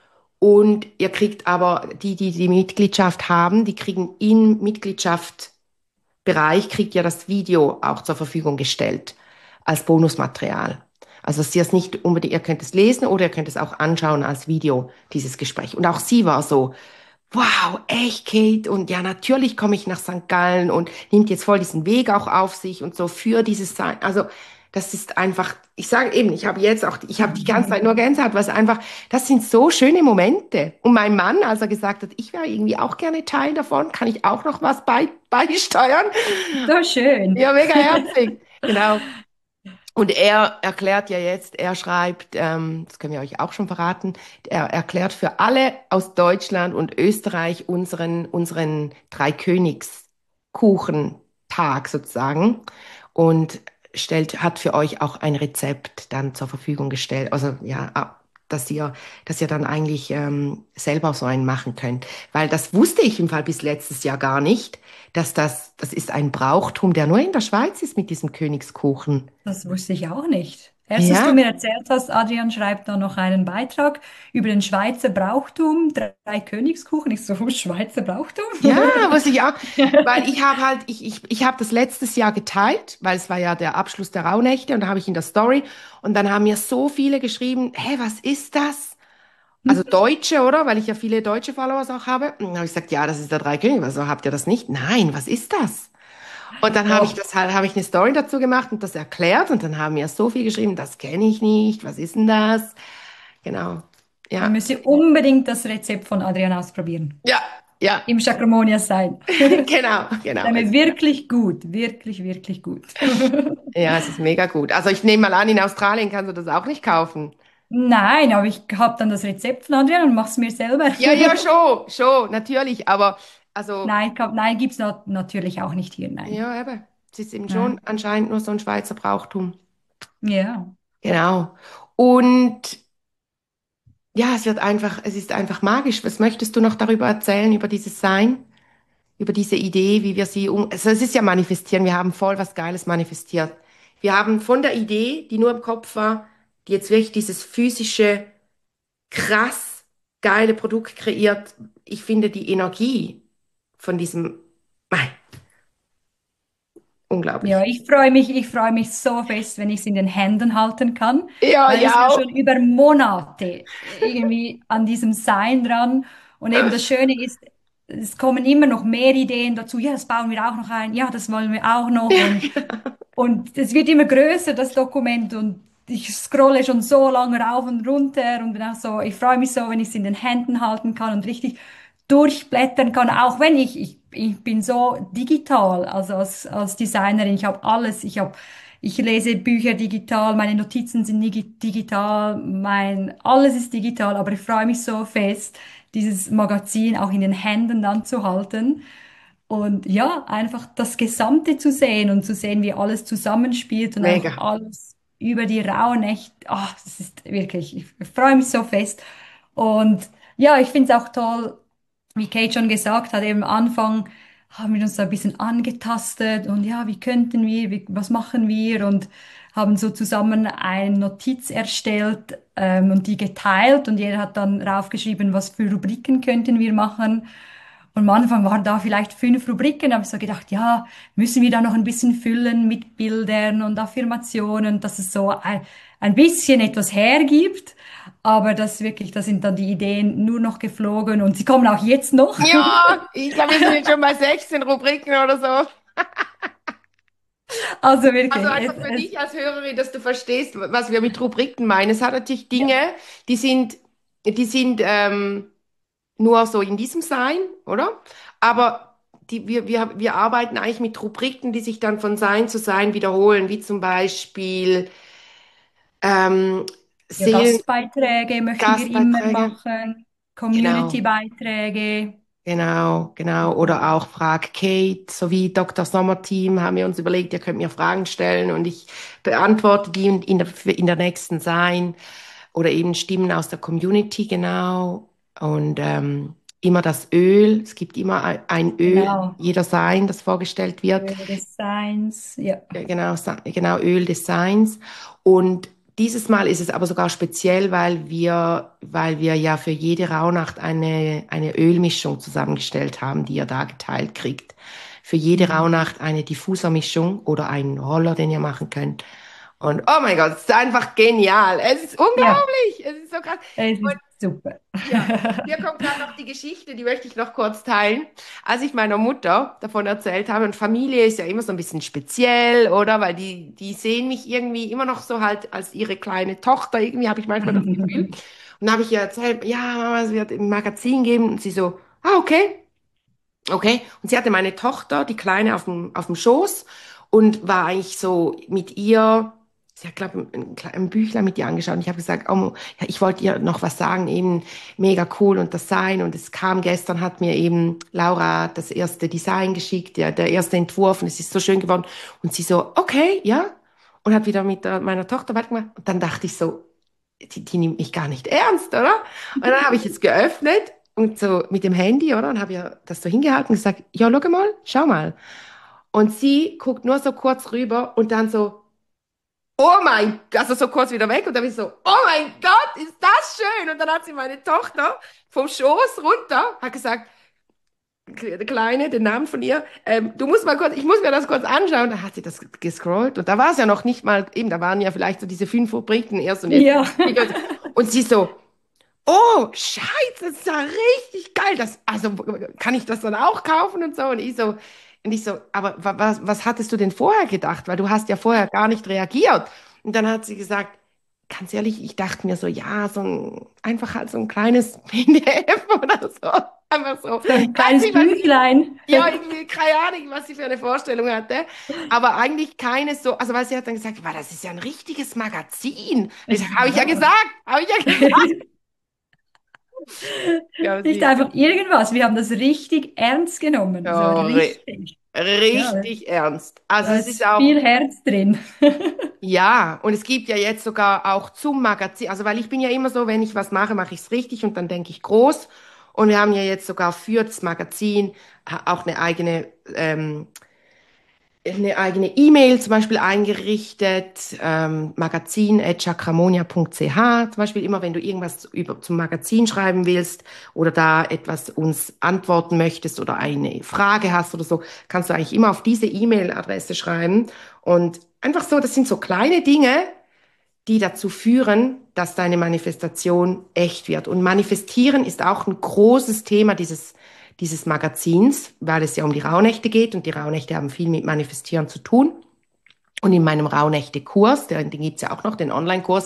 Speaker 1: Und ihr kriegt aber, die, die die Mitgliedschaft haben, die kriegen in Mitgliedschaft Bereich kriegt ja das Video auch zur Verfügung gestellt als Bonusmaterial. Also dass ihr es nicht unbedingt, ihr könnt es lesen oder ihr könnt es auch anschauen als Video, dieses Gespräch. Und auch sie war so, wow, echt, Kate? Und ja, natürlich komme ich nach Sankt Gallen und nimmt jetzt voll diesen Weg auch auf sich und so für dieses Sein. Also Das ist einfach, ich sage eben, ich habe jetzt auch, ich habe die ganze Zeit nur Gänsehaut, was einfach, das sind so schöne Momente. Und mein Mann, als er gesagt hat, ich wäre irgendwie auch gerne Teil davon, kann ich auch noch was bei, beisteuern?
Speaker 2: So schön.
Speaker 1: Ja, mega herzig. Genau. Und er erklärt ja jetzt, er schreibt, ähm, das können wir euch auch schon verraten, er erklärt für alle aus Deutschland und Österreich unseren, unseren Dreikönigskuchentag sozusagen und stellt, hat für euch auch ein Rezept dann zur Verfügung gestellt. Also ja, ah, dass ihr, dass ihr dann eigentlich ähm, selber so einen machen könnt. Weil das wusste ich im Fall bis letztes Jahr gar nicht, dass das, das ist ein Brauchtum, der nur in der Schweiz ist mit diesem Königskuchen.
Speaker 2: Das wusste ich auch nicht. Erst, dass du
Speaker 1: Ja,
Speaker 2: mir erzählt hast, Adrian schreibt da noch einen Beitrag über den Schweizer Brauchtum, drei Königskuchen. Ich so, Schweizer Brauchtum?
Speaker 1: ja, wusste ich auch. Weil ich habe halt, ich, ich, ich habe das letztes Jahr geteilt, weil es war ja der Abschluss der Rauhnächte und da habe ich in der Story und dann haben mir so viele geschrieben, hä, was ist das? Also Deutsche, oder? Weil ich ja viele deutsche Followers auch habe. Und dann habe ich gesagt, ja, das ist der Drei Könige. Also habt ihr das nicht? Nein, was ist das? Und dann habe ich
Speaker 2: Doch,
Speaker 1: das halt, habe ich eine Story dazu gemacht und das erklärt und dann haben mir so viel geschrieben, das kenne ich nicht, was ist denn das? Genau.
Speaker 2: dann
Speaker 1: Ja,
Speaker 2: müsst ihr unbedingt das Rezept von Adrian ausprobieren.
Speaker 1: ja, ja.
Speaker 2: Im Chakromonias sein.
Speaker 1: Genau, genau.
Speaker 2: Sei
Speaker 1: Es
Speaker 2: mir
Speaker 1: ist,
Speaker 2: wirklich gut, wirklich, wirklich gut.
Speaker 1: ja, es ist mega gut. Also ich nehme mal an, in Australien kannst du das auch nicht kaufen.
Speaker 2: Nein, aber ich habe dann das Rezept von Adrian und mache es mir selber.
Speaker 1: Ja, ja, schon, schon, natürlich. Aber also,
Speaker 2: Nein, kann, nein, gibt es natürlich auch nicht hier, nein.
Speaker 1: ja, eben. Es ist eben schon
Speaker 2: Ja.
Speaker 1: anscheinend nur so ein Schweizer Brauchtum.
Speaker 2: Ja.
Speaker 1: Genau. Und ja, es wird einfach, es ist einfach magisch. Was möchtest du noch darüber erzählen, über dieses Sein, über diese Idee, wie wir sie um, also es ist ja manifestieren. Wir haben voll was Geiles manifestiert. Wir haben von der Idee, die nur im Kopf war, die jetzt wirklich dieses physische, krass geile Produkt kreiert. Ich finde die Energie von diesem, mei,
Speaker 2: Ja,
Speaker 1: unglaublich.
Speaker 2: ich freue mich, ich freue mich so fest, wenn ich es in den Händen halten kann,
Speaker 1: Ja,
Speaker 2: weil wir sind ja
Speaker 1: ja,
Speaker 2: schon über Monate irgendwie an diesem Sein dran. Und eben das Schöne ist, es kommen immer noch mehr Ideen dazu. Ja, das bauen wir auch noch ein. Ja, das wollen wir auch noch. Und, und es wird immer größer, das Dokument. Und ich scrolle schon so lange rauf und runter und bin auch so, ich freue mich so, wenn ich es in den Händen halten kann und richtig durchblättern kann, auch wenn ich, ich, ich bin so digital, also als, als Designerin, ich habe alles, ich habe, ich lese Bücher digital, meine Notizen sind nigi- digital, mein, alles ist digital, aber ich freue mich so fest, dieses Magazin auch in den Händen dann zu halten und ja, einfach das Gesamte zu sehen und zu sehen, wie alles zusammenspielt und auch
Speaker 1: mega.
Speaker 2: alles über die Rauhnächte. Ach, das ist wirklich, ich freue mich so fest. Und ja, ich finde es auch toll, wie Kate schon gesagt hat, eben am Anfang haben wir uns da ein bisschen angetastet und ja, wie könnten wir, wie, was machen wir und haben so zusammen eine Notiz erstellt ähm, und die geteilt und jeder hat dann raufgeschrieben, was für Rubriken könnten wir machen. Und am Anfang waren da vielleicht fünf Rubriken, da habe ich so gedacht, ja, müssen wir da noch ein bisschen füllen mit Bildern und Affirmationen, dass es so ein, ein bisschen etwas hergibt. Aber das wirklich, da sind dann die Ideen nur noch geflogen und sie kommen auch jetzt noch.
Speaker 1: Ja, ich glaube, wir sind jetzt schon bei sechzehn Rubriken oder so.
Speaker 2: Also
Speaker 1: Also
Speaker 2: wirklich, es,
Speaker 1: einfach für
Speaker 2: es,
Speaker 1: dich als Hörerin, dass du verstehst, was wir mit Rubriken meinen. Es hat natürlich Dinge,
Speaker 2: ja,
Speaker 1: die sind, die sind ähm, nur so in diesem Sein, oder? Aber die, wir, wir, wir arbeiten eigentlich mit Rubriken, die sich dann von Sein zu Sein wiederholen, wie zum Beispiel ähm,
Speaker 2: ja,
Speaker 1: Seelen,
Speaker 2: Gastbeiträge möchten wir immer
Speaker 1: Gastbeiträge.
Speaker 2: machen,
Speaker 1: Genau.
Speaker 2: Community-Beiträge.
Speaker 1: Genau, genau. Oder auch Frag Kate sowie Doktor Sommerteam haben wir uns überlegt, ihr könnt mir Fragen stellen und ich beantworte die in in der, in der nächsten Sein. Oder eben Stimmen aus der Community, genau. Und ähm, immer das Öl. Es gibt immer ein ein Öl,
Speaker 2: Genau.
Speaker 1: jeder Sein, das vorgestellt wird.
Speaker 2: Öle des Seins, ja.
Speaker 1: Äh, Genau, Sa- genau, Öl des Seins. Und dieses Mal ist es aber sogar speziell, weil wir, weil wir ja für jede Rauhnacht eine, eine Ölmischung zusammengestellt haben, die ihr da geteilt kriegt. Für jede
Speaker 2: Mhm.
Speaker 1: Rauhnacht eine Diffusermischung oder einen Roller, den ihr machen könnt. Und oh mein Gott, es ist einfach genial. Es ist
Speaker 2: Ja,
Speaker 1: unglaublich. Es ist so krass.
Speaker 2: es ist Super.
Speaker 1: Ja, hier kommt gerade noch die Geschichte, die möchte ich noch kurz teilen. Als ich meiner Mutter davon erzählt habe, und Familie ist ja immer so ein bisschen speziell, oder? Weil die, die sehen mich irgendwie immer noch so halt als ihre kleine Tochter, irgendwie habe ich manchmal das Gefühl. Und dann habe ich ihr erzählt, ja, Mama, es wird ein Magazin geben. Und sie so, ah, okay. Okay, und sie hatte meine Tochter, die Kleine, auf dem, auf dem Schoß und war eigentlich so mit ihr, sie hat, glaube ich, ein, ein Büchlein mit ihr angeschaut und ich habe gesagt, oh, ja, ich wollte ihr noch was sagen, eben mega cool und das Sein und es kam gestern, hat mir eben Laura das erste Design geschickt, ja, der erste Entwurf und es ist so schön geworden und sie so, okay, ja, und hat wieder mit äh, meiner Tochter weitergemacht und dann dachte ich so, die, die nimmt mich gar nicht ernst, oder? Und dann habe ich es geöffnet und so mit dem Handy, oder? Und habe ihr das so hingehalten und gesagt, ja, schau mal, schau mal. Und sie guckt nur so kurz rüber und dann so, oh mein Gott, also so kurz wieder weg und dann bin ich so, oh mein Gott, ist das schön. Und dann hat sie meine Tochter vom Schoß runter, hat gesagt, der Kleine, den Namen von ihr, ähm, du musst mal kurz, ich muss mir das kurz anschauen. Da hat sie das gescrollt und da war es ja noch nicht mal, eben, da waren ja vielleicht so diese fünf Rubriken erst und jetzt.
Speaker 2: Ja.
Speaker 1: Und sie so, oh, Scheiße, das ist ja richtig geil. Das, also kann ich das dann auch kaufen und so? Und ich so, und ich so, aber wa- was, was hattest du denn vorher gedacht? Weil du hast ja vorher gar nicht reagiert. Und dann hat sie gesagt, ganz ehrlich, ich dachte mir so, ja, so ein, einfach halt so ein kleines P D F oder so. Einfach so.
Speaker 2: So ein
Speaker 1: Weiß
Speaker 2: kleines
Speaker 1: nicht, was sie,
Speaker 2: Büchlein.
Speaker 1: ja, irgendwie, keine Ahnung, was sie für eine Vorstellung hatte. Aber eigentlich keines so, also weil sie hat dann gesagt, wow, das ist ja ein richtiges Magazin. Ich sag, habe ich ja
Speaker 2: Ja.
Speaker 1: gesagt, habe ich ja gesagt. Ja,
Speaker 2: Nicht
Speaker 1: sie,
Speaker 2: einfach irgendwas. Wir haben das richtig ernst genommen. So
Speaker 1: ja, ri-
Speaker 2: richtig. Ja,
Speaker 1: richtig ernst. Also
Speaker 2: da
Speaker 1: es ist
Speaker 2: ist
Speaker 1: auch,
Speaker 2: viel Herz drin.
Speaker 1: ja, und es gibt ja jetzt sogar auch zum Magazin, also weil ich bin ja immer so, wenn ich was mache, mache ich es richtig und dann denke ich groß. Und wir haben ja jetzt sogar für das Magazin äh, auch eine eigene ähm, eine eigene E-Mail zum Beispiel eingerichtet, ähm, magazin at chakramonia punkt c h. Zum Beispiel immer, wenn du irgendwas über, zum Magazin schreiben willst oder da etwas uns antworten möchtest oder eine Frage hast oder so, kannst du eigentlich immer auf diese E-Mail-Adresse schreiben. Und einfach so, das sind so kleine Dinge, die dazu führen, dass deine Manifestation echt wird. Und manifestieren ist auch ein großes Thema dieses, dieses Magazins, weil es ja um die Rauhnächte geht und die Rauhnächte haben viel mit Manifestieren zu tun. Und in meinem Rauhnächte-Kurs, den, den gibt's ja auch noch, den Online-Kurs,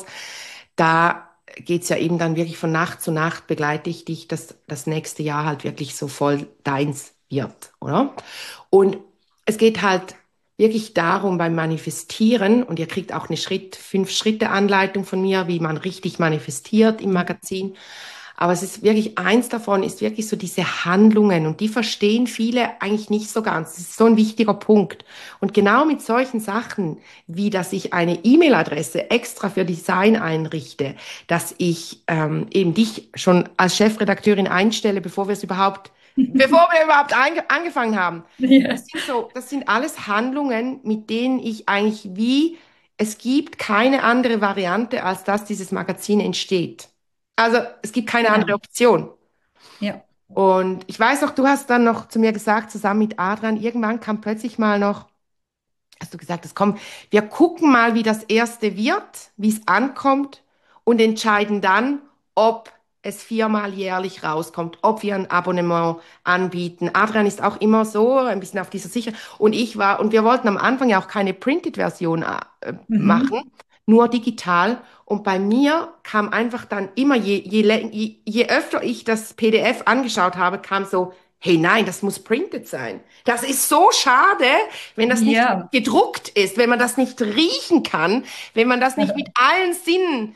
Speaker 1: da geht's ja eben dann wirklich von Nacht zu Nacht begleite ich dich, dass das nächste Jahr halt wirklich so voll deins wird, oder? Und es geht halt wirklich darum beim Manifestieren, und ihr kriegt auch eine Schritt, fünf Schritte Anleitung von mir, wie man richtig manifestiert im Magazin. Aber es ist wirklich, eins davon ist wirklich so diese Handlungen und die verstehen viele eigentlich nicht so ganz. Das ist so ein wichtiger Punkt. Und genau mit solchen Sachen, wie dass ich eine E-Mail-Adresse extra für Design einrichte, dass ich ähm, eben dich schon als Chefredakteurin einstelle, bevor wir es überhaupt, bevor wir überhaupt einge- angefangen haben.
Speaker 2: Ja,
Speaker 1: Das sind so, das sind alles Handlungen, mit denen ich eigentlich wie, es gibt keine andere Variante, als dass dieses Magazin entsteht. Also es gibt keine andere
Speaker 2: genau.
Speaker 1: Option.
Speaker 2: Ja,
Speaker 1: Und ich weiß noch, du hast dann noch zu mir gesagt, zusammen mit Adrian, irgendwann kam plötzlich mal noch, hast du gesagt, es kommt, wir gucken mal, wie das erste wird, wie es ankommt und entscheiden dann, ob es viermal jährlich rauskommt, ob wir ein Abonnement anbieten. Adrian ist auch immer so ein bisschen auf dieser Sicherheit. Und ich war, und wir wollten am Anfang ja auch keine Printed-Version äh,
Speaker 2: mhm.
Speaker 1: machen, nur digital. Und bei mir kam einfach dann immer, je, je, lä- je, je öfter ich das P D F angeschaut habe, kam so, hey nein, das muss printed sein. Das ist so schade, wenn das nicht
Speaker 2: Ja,
Speaker 1: gedruckt ist, wenn man das nicht riechen kann, wenn man das nicht mit allen Sinnen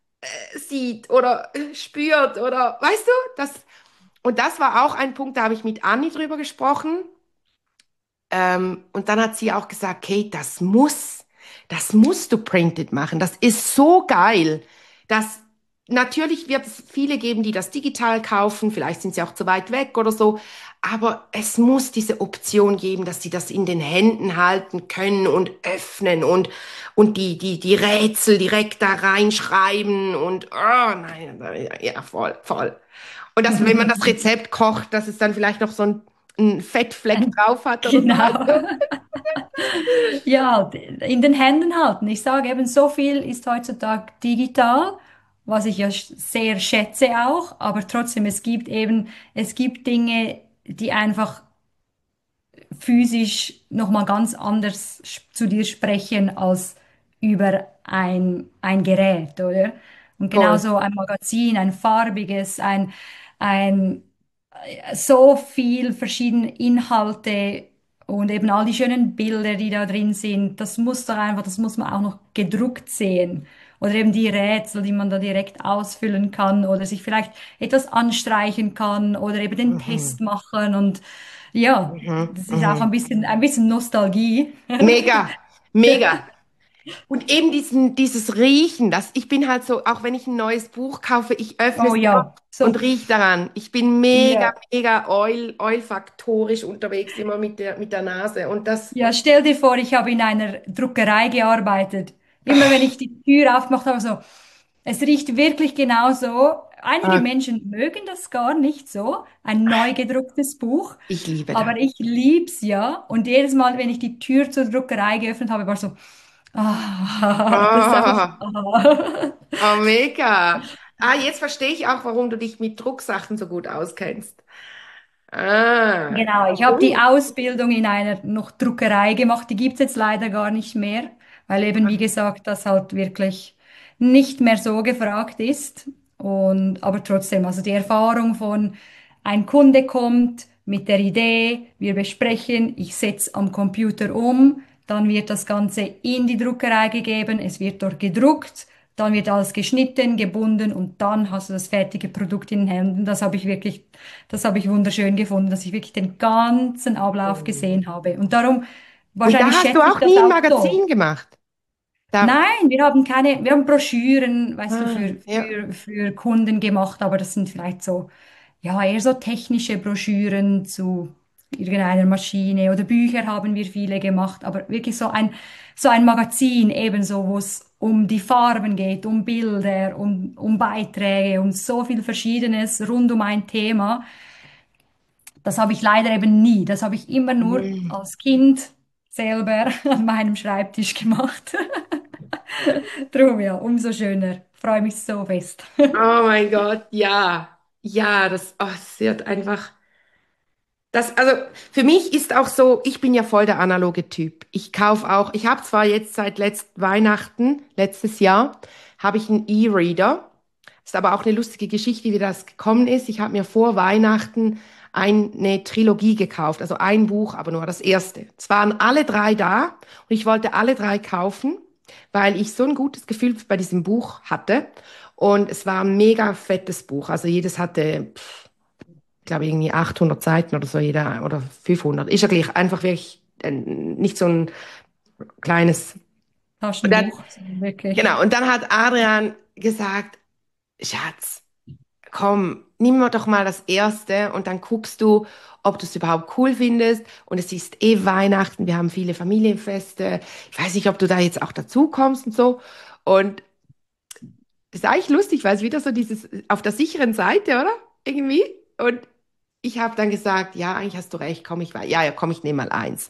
Speaker 1: sieht oder äh, spürt oder weißt du, das und das war auch ein Punkt, da habe ich mit Anni drüber gesprochen. Ähm, und dann hat sie auch gesagt, Kate, das muss, das musst du printed machen. Das ist so geil. Das, natürlich wird es viele geben, die das digital kaufen. Vielleicht sind sie auch zu weit weg oder so. Aber es muss diese Option geben, dass sie das in den Händen halten können und öffnen und, und die, die, die Rätsel direkt da reinschreiben und, oh nein, ja, voll, voll. Und dass, wenn man das Rezept kocht, dass es dann vielleicht noch so ein einen Fettfleck drauf hat oder so, weißt
Speaker 2: genau.
Speaker 1: du?
Speaker 2: Ja, in den Händen halten. Ich sage eben, so viel ist heutzutage digital was ich ja sch- sehr schätze auch, aber trotzdem, es gibt eben, es gibt Dinge, die einfach physisch nochmal ganz anders sch- zu dir sprechen als über ein, ein Gerät, oder? Und
Speaker 1: Voll.
Speaker 2: genauso ein Magazin, ein farbiges, ein, ein so viel verschiedene Inhalte und eben all die schönen Bilder, die da drin sind, das muss doch einfach, das muss man auch noch gedruckt sehen. Oder eben die Rätsel, die man da direkt ausfüllen kann oder sich vielleicht etwas anstreichen kann oder eben den
Speaker 1: Mhm.
Speaker 2: Test machen und ja,
Speaker 1: Mhm.
Speaker 2: das ist auch
Speaker 1: Mhm.
Speaker 2: ein bisschen, ein bisschen Nostalgie.
Speaker 1: Mega, mega. Und eben diesen, dieses Riechen, das, ich bin halt so, auch wenn ich ein neues Buch kaufe, ich öffne
Speaker 2: Oh
Speaker 1: es immer
Speaker 2: ja,
Speaker 1: und
Speaker 2: so,
Speaker 1: riech daran. Ich bin mega,
Speaker 2: ja.
Speaker 1: mega oil, olfaktorisch unterwegs, immer mit der, mit der Nase. Und das,
Speaker 2: Ja, stell dir vor, ich habe in einer Druckerei gearbeitet. Immer wenn ich die Tür aufgemacht habe, so, es riecht wirklich genauso. Einige
Speaker 1: ah,
Speaker 2: Menschen mögen das gar nicht so, ein neu gedrucktes Buch,
Speaker 1: ich liebe das.
Speaker 2: aber ich lieb's ja. Und jedes Mal, wenn ich die Tür zur Druckerei geöffnet habe, war so, ah, das ist einfach,
Speaker 1: Oh,
Speaker 2: ah.
Speaker 1: oh, mega. Ah, jetzt verstehe ich auch, warum du dich mit Drucksachen so gut auskennst. Ah,
Speaker 2: Genau, ich habe die
Speaker 1: cool.
Speaker 2: Ausbildung in einer noch Druckerei gemacht, die gibt's jetzt leider gar nicht mehr, weil eben, wie gesagt, das halt wirklich nicht mehr so gefragt ist. Und, aber trotzdem, also die Erfahrung von, ein Kunde kommt mit der Idee, wir besprechen, ich setze am Computer um, dann wird das Ganze in die Druckerei gegeben, es wird dort gedruckt, dann wird alles geschnitten, gebunden und dann hast du das fertige Produkt in den Händen. Das habe ich wirklich, das habe ich wunderschön gefunden, dass ich wirklich den ganzen Ablauf gesehen habe. Und darum,
Speaker 1: Und da
Speaker 2: wahrscheinlich
Speaker 1: hast du
Speaker 2: schätze ich
Speaker 1: auch
Speaker 2: das
Speaker 1: nie ein
Speaker 2: auch so.
Speaker 1: Magazin gemacht. Da,
Speaker 2: Nein, wir haben keine, wir haben Broschüren, weißt du,
Speaker 1: ah,
Speaker 2: für,
Speaker 1: ja.
Speaker 2: für, für Kunden gemacht, aber das sind vielleicht so, ja, eher so technische Broschüren zu irgendeiner Maschine oder Bücher haben wir viele gemacht, aber wirklich so ein, so ein Magazin ebenso, wo es um die Farben geht, um Bilder, um, um Beiträge, um so viel Verschiedenes rund um ein Thema. Das habe ich leider eben nie. Das habe ich immer nur
Speaker 1: Hm.
Speaker 2: als Kind selber an meinem Schreibtisch gemacht. Drum ja, umso schöner. Freue mich so fest.
Speaker 1: Oh mein Gott, ja. Ja, das, oh, es wird einfach. Das, also für mich ist auch so, ich bin ja voll der analoge Typ. Ich kaufe auch, ich habe zwar jetzt seit letzt Weihnachten, letztes Jahr, habe ich einen E-Reader. Ist aber auch eine lustige Geschichte, wie das gekommen ist. Ich habe mir vor Weihnachten eine Trilogie gekauft, also ein Buch, aber nur das erste. Es waren alle drei da und ich wollte alle drei kaufen, weil ich so ein gutes Gefühl bei diesem Buch hatte. Und es war ein mega fettes Buch. Also jedes hatte, pff, ich glaube, irgendwie achthundert Seiten oder so, jeder, oder fünfhundert. Ist ja gleich einfach wirklich äh, nicht so ein kleines. Und dann,
Speaker 2: Taschenbuch, so wirklich.
Speaker 1: genau, und dann hat Adrian gesagt, Schatz, komm, nimm mir doch mal das erste und dann guckst du, ob du es überhaupt cool findest. Und es ist eh Weihnachten, wir haben viele Familienfeste. Ich weiß nicht, ob du da jetzt auch dazu kommst und so. Und das ist eigentlich lustig, weil es wieder so dieses auf der sicheren Seite, oder? Irgendwie. Und ich habe dann gesagt, ja, eigentlich hast du recht, komm, ich war, ja, ja, komm, ich nehme mal eins.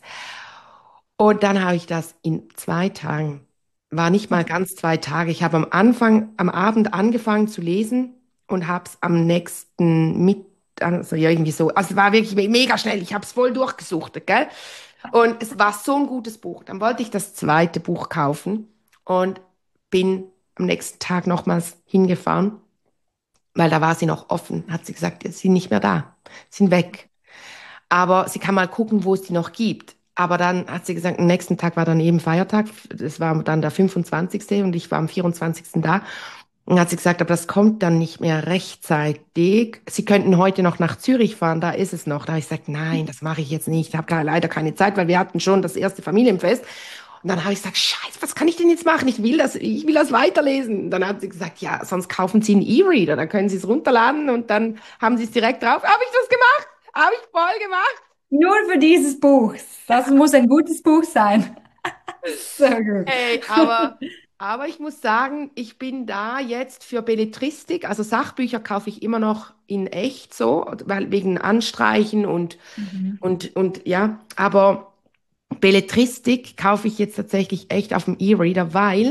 Speaker 1: Und dann habe ich das in zwei Tagen, war nicht mal ganz zwei Tage. Ich habe am Anfang, am Abend angefangen zu lesen und habe es am nächsten mit, also ja, irgendwie so. Also es war wirklich me- mega schnell. Ich habe es voll durchgesuchtet, gell? Und es war so ein gutes Buch. Dann wollte ich das zweite Buch kaufen und bin am nächsten Tag nochmals hingefahren, weil da war sie noch offen. Hat sie gesagt, sie sind nicht mehr da, sind weg. Aber sie kann mal gucken, wo es die noch gibt. Aber dann hat sie gesagt, am nächsten Tag war dann eben Feiertag. Das war dann der fünfundzwanzigste und ich war am vierundzwanzigsten da. Und hat sie gesagt, aber das kommt dann nicht mehr rechtzeitig. Sie könnten heute noch nach Zürich fahren, da ist es noch. Da habe ich gesagt, nein, das mache ich jetzt nicht. Ich habe da leider keine Zeit, weil wir hatten schon das erste Familienfest. Und dann habe ich gesagt, Scheiße, was kann ich denn jetzt machen? Ich will das, ich will das weiterlesen. Und dann hat sie gesagt, ja, sonst kaufen Sie einen E-Reader, dann können Sie es runterladen und dann haben Sie es direkt drauf. Habe ich das gemacht? Habe ich voll gemacht.
Speaker 2: Nur für dieses Buch. Das muss ein gutes Buch sein. So gut.
Speaker 1: Hey, aber, aber ich muss sagen, ich bin da jetzt für Belletristik, also Sachbücher kaufe ich immer noch in echt so, weil wegen Anstreichen und,
Speaker 2: Mhm.
Speaker 1: und, und ja, aber Belletristik kaufe ich jetzt tatsächlich echt auf dem E-Reader, weil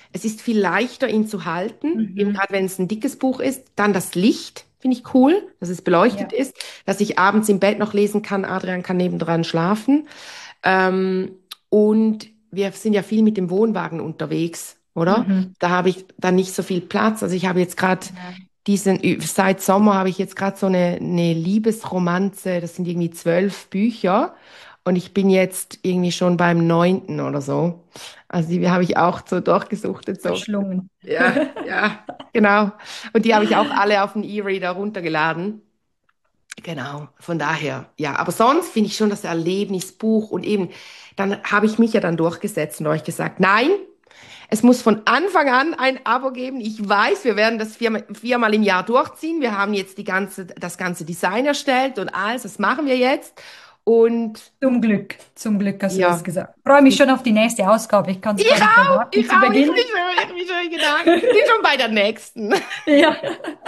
Speaker 1: Es ist viel leichter, ihn zu halten, eben
Speaker 2: Mhm.
Speaker 1: gerade wenn es ein dickes Buch ist. Dann das Licht, finde ich cool, dass es beleuchtet
Speaker 2: Ja.
Speaker 1: ist, dass ich abends im Bett noch lesen kann. Adrian kann nebendran schlafen. Ähm, und wir sind ja viel mit dem Wohnwagen unterwegs, oder?
Speaker 2: Mhm.
Speaker 1: Da habe ich dann nicht so viel Platz. Also ich habe jetzt gerade
Speaker 2: Ja.
Speaker 1: diesen, seit Sommer habe ich jetzt gerade so eine, eine Liebesromanze, das sind irgendwie zwölf Bücher und ich bin jetzt irgendwie schon beim neunten oder so. Also die habe ich auch so durchgesuchtet, so.
Speaker 2: Verschlungen.
Speaker 1: Ja, ja, genau. Und die habe ich auch alle auf den E-Reader runtergeladen. Genau, von daher, ja. Aber sonst finde ich schon das Erlebnisbuch und eben, dann habe ich mich ja dann durchgesetzt und euch gesagt, nein, es muss von Anfang an ein Abo geben. Ich weiß, wir werden das viermal, viermal im Jahr durchziehen. Wir haben jetzt die ganze, das ganze Design erstellt und alles, das machen wir jetzt. Und
Speaker 2: Zum Glück, zum Glück hast du das
Speaker 1: ja,
Speaker 2: gesagt. Freue mich schon auf die nächste Ausgabe. Ich kann es
Speaker 1: ich
Speaker 2: gar nicht
Speaker 1: auch,
Speaker 2: erwarten
Speaker 1: ich
Speaker 2: zu
Speaker 1: auch, ich
Speaker 2: Beginn.
Speaker 1: bin schon, ich bin schon Gedanken. Wir sind schon bei der nächsten.
Speaker 2: Ja.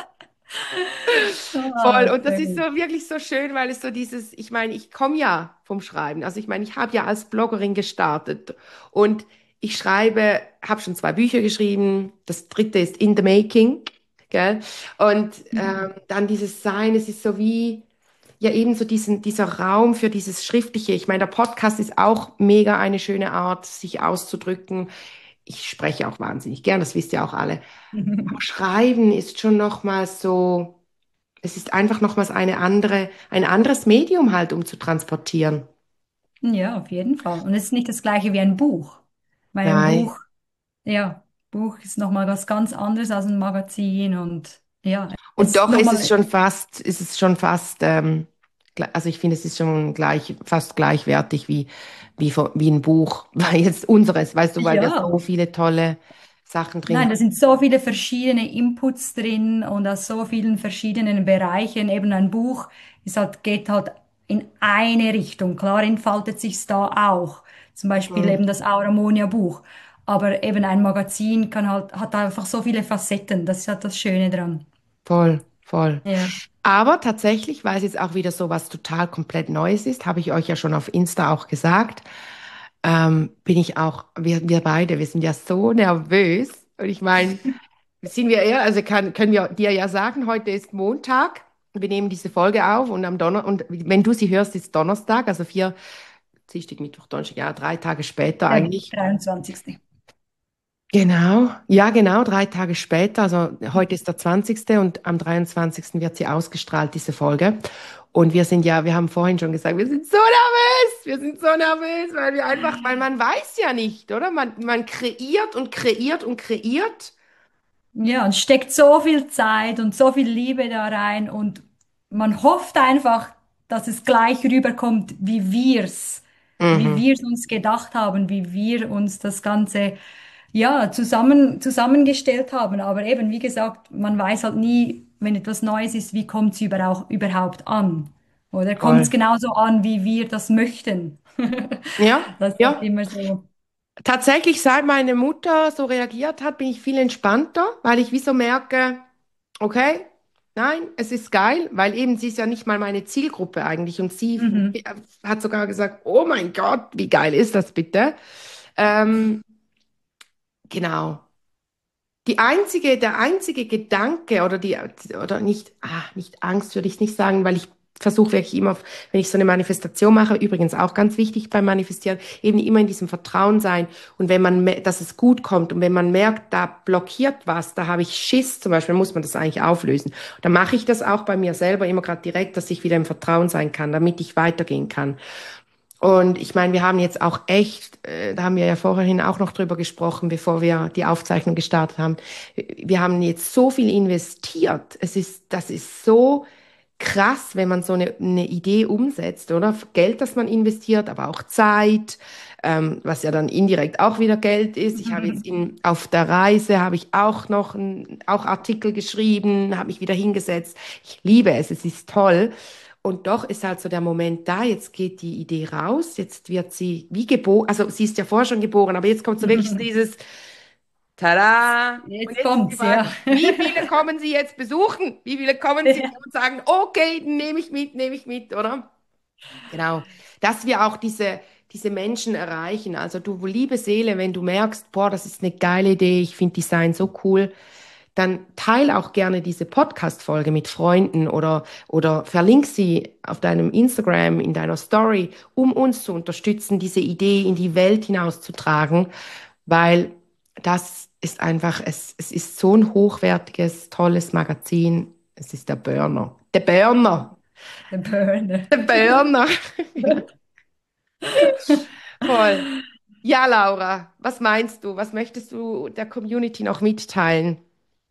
Speaker 1: Voll.
Speaker 2: Ah,
Speaker 1: Und das
Speaker 2: sehr
Speaker 1: ist so
Speaker 2: gut.
Speaker 1: wirklich so schön, weil es so dieses, ich meine, ich komme ja vom Schreiben. Also ich meine, ich habe ja als Bloggerin gestartet und ich schreibe, habe schon zwei Bücher geschrieben. Das dritte ist In the Making, gell? Und ähm, dann dieses Sein, es ist so wie, ja eben so diesen, dieser Raum für dieses Schriftliche. Ich meine, der Podcast ist auch mega eine schöne Art, sich auszudrücken. Ich spreche auch wahnsinnig gern, das wisst ihr auch alle. Aber Schreiben ist schon noch mal so. Es ist einfach nochmals eine andere, ein anderes Medium halt, um zu transportieren.
Speaker 2: Ja, auf jeden Fall. Und es ist nicht das gleiche wie ein Buch. Weil ein
Speaker 1: Nein.
Speaker 2: Buch, ja, Buch ist nochmal was ganz anderes als ein Magazin und ja,
Speaker 1: Und
Speaker 2: es ist
Speaker 1: doch ist es
Speaker 2: nochmal,
Speaker 1: schon fast, ist es schon fast, ähm, gle- also ich finde, es ist schon gleich, fast gleichwertig wie, wie, vo- wie ein Buch, weil jetzt unseres, weißt du, weil wir so
Speaker 2: ja.
Speaker 1: viele tolle Sachen drin
Speaker 2: Nein, da
Speaker 1: haben.
Speaker 2: sind so viele verschiedene Inputs drin und aus so vielen verschiedenen Bereichen. Eben ein Buch ist halt, geht halt in eine Richtung. Klar entfaltet sich's da auch. Zum Beispiel
Speaker 1: Mhm.
Speaker 2: eben das Auramonia-Buch. Aber eben ein Magazin kann halt, hat einfach so viele Facetten. Das ist halt das Schöne dran.
Speaker 1: Voll, voll.
Speaker 2: Ja.
Speaker 1: Aber tatsächlich, weil es jetzt auch wieder so was total komplett Neues ist, habe ich euch ja schon auf Insta auch gesagt, ähm, bin ich auch, wir, wir beide, wir sind ja so nervös. Und ich meine, sind wir eher, also kann, können wir dir ja sagen, heute ist Montag, wir nehmen diese Folge auf und am Donner und wenn du sie hörst, ist Donnerstag, also vier, Dienstag, Mittwoch, Donnerstag, ja, drei Tage später
Speaker 2: Der
Speaker 1: eigentlich.
Speaker 2: dreiundzwanzigste.
Speaker 1: Genau, ja, genau, drei Tage später. Also heute ist der zwanzigste und am dreiundzwanzigsten wird sie ausgestrahlt, diese Folge. Und wir sind ja, wir haben vorhin schon gesagt, wir sind so nervös, wir sind so nervös, weil wir einfach, weil man weiß ja nicht, oder? Man, man kreiert und kreiert und kreiert.
Speaker 2: Ja, und steckt so viel Zeit und so viel Liebe da rein und man hofft einfach, dass es gleich rüberkommt, wie wir's, wie
Speaker 1: Mhm,
Speaker 2: wir es uns gedacht haben, wie wir uns das Ganze ja zusammen zusammengestellt haben. Aber eben, wie gesagt, man weiß halt nie, wenn etwas Neues ist, wie kommt es über auch überhaupt an? Oder kommt es
Speaker 1: voll.
Speaker 2: genauso an, wie wir das möchten?
Speaker 1: Ja,
Speaker 2: Das ist halt
Speaker 1: ja.
Speaker 2: immer so.
Speaker 1: Tatsächlich, seit meine Mutter so reagiert hat, bin ich viel entspannter, weil ich wie so merke, okay, nein, es ist geil, weil eben sie ist ja nicht mal meine Zielgruppe eigentlich und sie
Speaker 2: Mhm.
Speaker 1: hat sogar gesagt, oh mein Gott, wie geil ist das bitte? Ähm, genau. Die einzige, der einzige Gedanke oder die, oder nicht, ah, nicht Angst würde ich nicht sagen, weil ich versuche wirklich immer, wenn ich so eine Manifestation mache, übrigens auch ganz wichtig beim Manifestieren, eben immer in diesem Vertrauen sein. Und wenn man, me- dass es gut kommt und wenn man merkt, da blockiert was, da habe ich Schiss zum Beispiel, muss man das eigentlich auflösen. Dann mache ich das auch bei mir selber immer gerade direkt, dass ich wieder im Vertrauen sein kann, damit ich weitergehen kann. Und ich meine, wir haben jetzt auch echt, äh, da haben wir ja vorhin auch noch drüber gesprochen, bevor wir die Aufzeichnung gestartet haben. Wir haben jetzt so viel investiert. Es ist, das ist so krass, wenn man so eine, eine Idee umsetzt, oder? Geld, das man investiert, aber auch Zeit, ähm, was ja dann indirekt auch wieder Geld ist. Ich habe jetzt in, auf der Reise habe ich auch noch ein, auch Artikel geschrieben, habe mich wieder hingesetzt. Ich liebe es, es ist toll. Und doch ist halt so der Moment da, jetzt geht die Idee raus, jetzt wird sie wie geboren, also sie ist ja vorher schon geboren, aber jetzt kommt so wirklich so dieses Tada! Und
Speaker 2: Jetzt
Speaker 1: jetzt ist die
Speaker 2: kommt's,
Speaker 1: Frage,
Speaker 2: ja.
Speaker 1: wie viele kommen Sie jetzt besuchen? Wie viele kommen Sie und sagen, okay, nehme ich mit, nehme ich mit, oder? Genau. Dass wir auch diese, diese Menschen erreichen. Also du, liebe Seele, wenn du merkst, boah, das ist eine geile Idee, ich finde Design so cool, dann teil auch gerne diese Podcast-Folge mit Freunden oder, oder verlink sie auf deinem Instagram, in deiner Story, um uns zu unterstützen, diese Idee in die Welt hinauszutragen, weil das ist einfach, es, es ist so ein hochwertiges, tolles Magazin. Es ist der Burner. Der Burner.
Speaker 2: Der Burner.
Speaker 1: Der Burner. Ja, voll. Ja, Laura, was meinst du? Was möchtest du der Community noch mitteilen?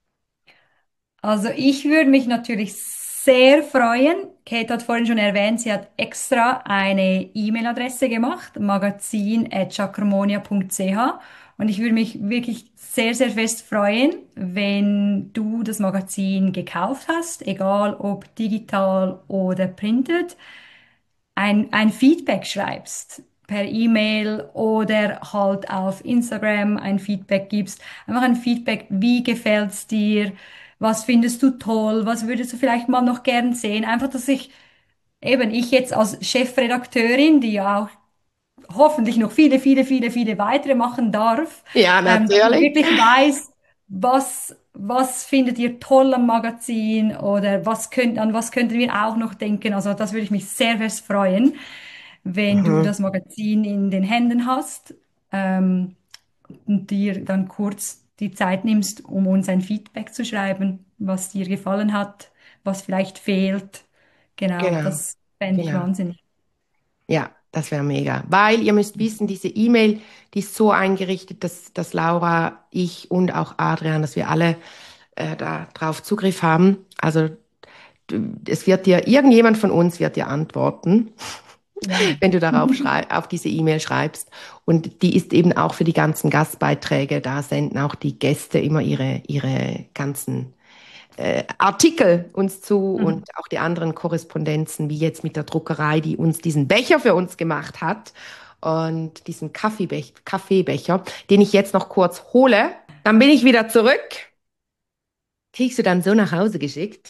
Speaker 2: Also ich würde mich natürlich sehr freuen. Kate hat vorhin schon erwähnt, sie hat extra eine E-Mail-Adresse gemacht, magazin at chakramonia punkt c h. Und ich würde mich wirklich sehr, sehr fest freuen, wenn du das Magazin gekauft hast, egal ob digital oder printed, ein, ein Feedback schreibst per E-Mail oder halt auf Instagram ein Feedback gibst. Einfach ein Feedback, wie gefällt's dir? Was findest du toll? Was würdest du vielleicht mal noch gern sehen? Einfach, dass ich eben, ich jetzt als Chefredakteurin, die ja auch hoffentlich noch viele, viele, viele, viele weitere machen darf,
Speaker 1: Ja,
Speaker 2: ähm, dass ich
Speaker 1: natürlich.
Speaker 2: wirklich weiß, was, was findet ihr toll am Magazin oder was könnt, an was könnten wir auch noch denken. Also das würde ich mich sehr fest freuen, wenn du
Speaker 1: Mhm.
Speaker 2: das Magazin in den Händen hast, ähm, und dir dann kurz die Zeit nimmst, um uns ein Feedback zu schreiben, was dir gefallen hat, was vielleicht fehlt. Genau,
Speaker 1: Genau,
Speaker 2: das fände ich
Speaker 1: genau.
Speaker 2: wahnsinnig.
Speaker 1: Ja, das wäre mega. Weil ihr müsst wissen, diese E-Mail, die ist so eingerichtet, dass, dass Laura, ich und auch Adrian, dass wir alle äh, da drauf Zugriff haben. Also du, es wird dir, irgendjemand von uns wird dir antworten,
Speaker 2: Ja.
Speaker 1: wenn du darauf schrei auf diese E-Mail schreibst. Und die ist eben auch für die ganzen Gastbeiträge. Da senden auch die Gäste immer ihre, ihre ganzen äh, Artikel uns zu und
Speaker 2: Mhm.
Speaker 1: auch die anderen Korrespondenzen, wie jetzt mit der Druckerei, die uns diesen Becher für uns gemacht hat und diesen Kaffeebech Kaffeebecher, den ich jetzt noch kurz hole. Dann bin ich wieder zurück. Kriegst du dann so nach Hause geschickt?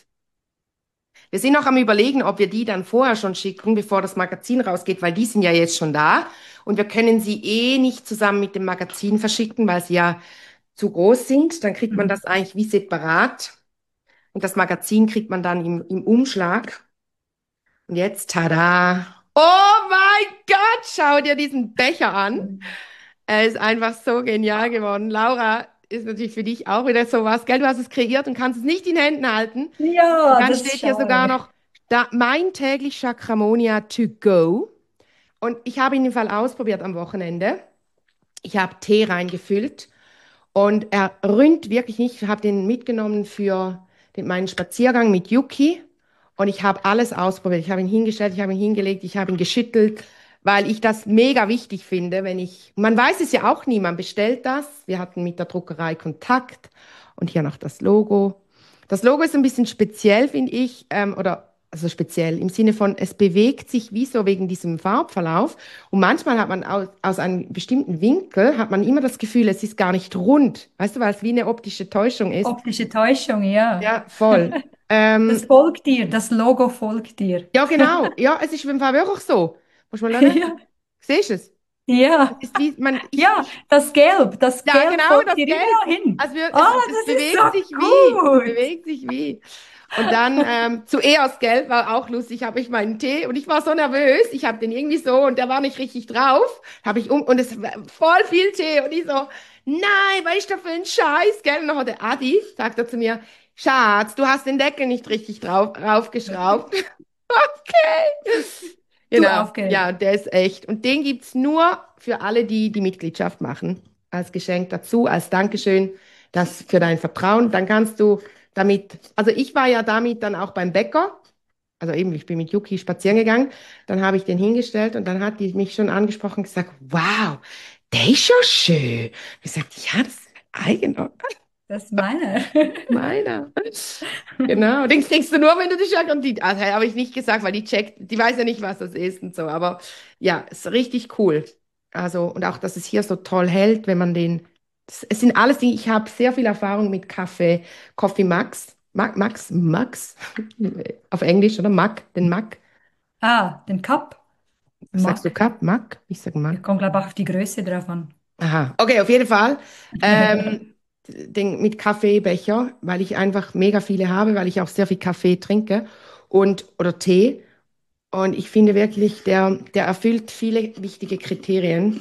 Speaker 1: Wir sind noch am Überlegen, ob wir die dann vorher schon schicken, bevor das Magazin rausgeht, weil die sind ja jetzt schon da und wir können sie eh nicht zusammen mit dem Magazin verschicken, weil sie ja zu groß sind. Dann kriegt man
Speaker 2: Mhm.
Speaker 1: das eigentlich wie separat. Und das Magazin kriegt man dann im, im Umschlag. Und jetzt, tada! Oh mein Gott, schau dir diesen Becher an. Er ist einfach so genial geworden. Laura, ist natürlich für dich auch wieder sowas, gell? Du hast es kreiert und kannst es nicht in Händen halten. Und
Speaker 2: Ja,
Speaker 1: dann
Speaker 2: das
Speaker 1: steht hier sogar
Speaker 2: schaue.
Speaker 1: noch da, mein täglich Chakramonia to go. Und ich habe ihn im Fall ausprobiert am Wochenende. Ich habe Tee reingefüllt und er rinnt wirklich nicht. Ich habe den mitgenommen für den, meinen Spaziergang mit Yuki und ich habe alles ausprobiert. Ich habe ihn hingestellt, ich habe ihn hingelegt, ich habe ihn geschüttelt, weil ich das mega wichtig finde, wenn ich, man weiß es ja auch nie, man bestellt das. Wir hatten mit der Druckerei Kontakt und hier noch das Logo. Das Logo ist ein bisschen speziell, finde ich, ähm, oder also speziell im Sinne von, es bewegt sich wie so wegen diesem Farbverlauf. Und manchmal hat man aus, aus einem bestimmten Winkel, hat man immer das Gefühl, es ist gar nicht rund. Weißt du, weil es wie eine optische Täuschung ist.
Speaker 2: Optische Täuschung, ja.
Speaker 1: Ja, voll.
Speaker 2: Das
Speaker 1: Ähm,
Speaker 2: folgt dir, das Logo folgt dir.
Speaker 1: ja, genau. Ja, es ist im Fall wirklich so. Muss mal schauen.
Speaker 2: Ja,
Speaker 1: Siehst du es? Es
Speaker 2: ja,
Speaker 1: ist wie, man, ich,
Speaker 2: ja,
Speaker 1: ich,
Speaker 2: das Gelb, das
Speaker 1: ja,
Speaker 2: Gelb
Speaker 1: genau,
Speaker 2: folgt
Speaker 1: das
Speaker 2: dir
Speaker 1: Gelb.
Speaker 2: überall hin.
Speaker 1: Also wir,
Speaker 2: Ah,
Speaker 1: es, es
Speaker 2: das ist so
Speaker 1: bewegt sich wie. Es
Speaker 2: gut.
Speaker 1: bewegt sich wie. Und dann ähm, zuerst, gell, war auch lustig, habe ich meinen Tee und ich war so nervös, ich habe den irgendwie so und der war nicht richtig drauf, habe ich um und es war voll viel Tee und ich so, nein, was ist das für ein Scheiß, gell? Und dann hat der Adi, sagt er zu mir, Schatz, du hast den Deckel nicht richtig drauf, raufgeschraubt. Okay.
Speaker 2: Zu
Speaker 1: Genau,
Speaker 2: aufgeregt.
Speaker 1: ja, der ist echt. Und den gibt's nur für alle, die die Mitgliedschaft machen. Als Geschenk dazu, als Dankeschön, das für dein Vertrauen. Dann kannst du damit, also ich war ja damit dann auch beim Bäcker. Also eben, ich bin mit Yuki spazieren gegangen. Dann habe ich den hingestellt und dann hat die mich schon angesprochen und gesagt, wow, der ist schon schön. Ich sagte, ja, das ist mein eigener.
Speaker 2: Das ist meiner.
Speaker 1: Meiner. Genau. Denkst, denkst du nur, wenn du die Chakra und die, also habe ich nicht gesagt, weil die checkt, die weiß ja nicht, was das ist und so. Aber ja, ist richtig cool. Also, und auch, dass es hier so toll hält, wenn man den. Es es sind alles Dinge, ich habe sehr viel Erfahrung mit Kaffee, Coffee Max. Ma- Max, Max, auf Englisch, oder? Mac, den Mac.
Speaker 2: Ah, den Cup.
Speaker 1: Was sagst du,
Speaker 2: Mack.
Speaker 1: Cup? Mack? Ich sag
Speaker 2: Ich
Speaker 1: Mack.
Speaker 2: komme, glaube ich, auch auf die Größe drauf an.
Speaker 1: Aha, okay, auf jeden Fall. Ähm, den, mit Kaffeebecher, weil ich einfach mega viele habe, weil ich auch sehr viel Kaffee trinke und oder Tee. Und ich finde wirklich, der, der erfüllt viele wichtige Kriterien.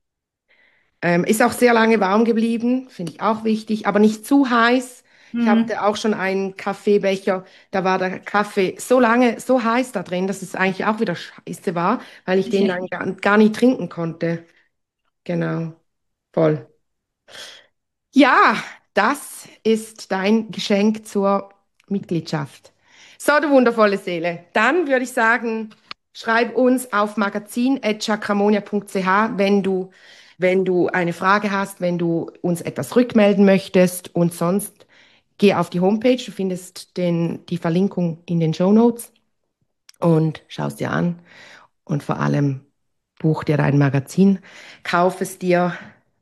Speaker 1: Ähm, ist auch sehr lange warm geblieben, finde ich auch wichtig, aber nicht zu heiß. Ich
Speaker 2: Mhm.
Speaker 1: hatte auch schon einen Kaffeebecher, da war der Kaffee so lange, so heiß da drin, dass es eigentlich auch wieder scheiße war, weil ich den dann gar, gar nicht trinken konnte. Genau, voll. Ja, das ist dein Geschenk zur Mitgliedschaft. So, du wundervolle Seele. Dann würde ich sagen, schreib uns auf magazin punkt chakramonia punkt c h, wenn du, wenn du eine Frage hast, wenn du uns etwas rückmelden möchtest und sonst geh auf die Homepage. Du findest den, die Verlinkung in den Show Notes und schau es dir an und vor allem buch dir dein Magazin, kauf es dir.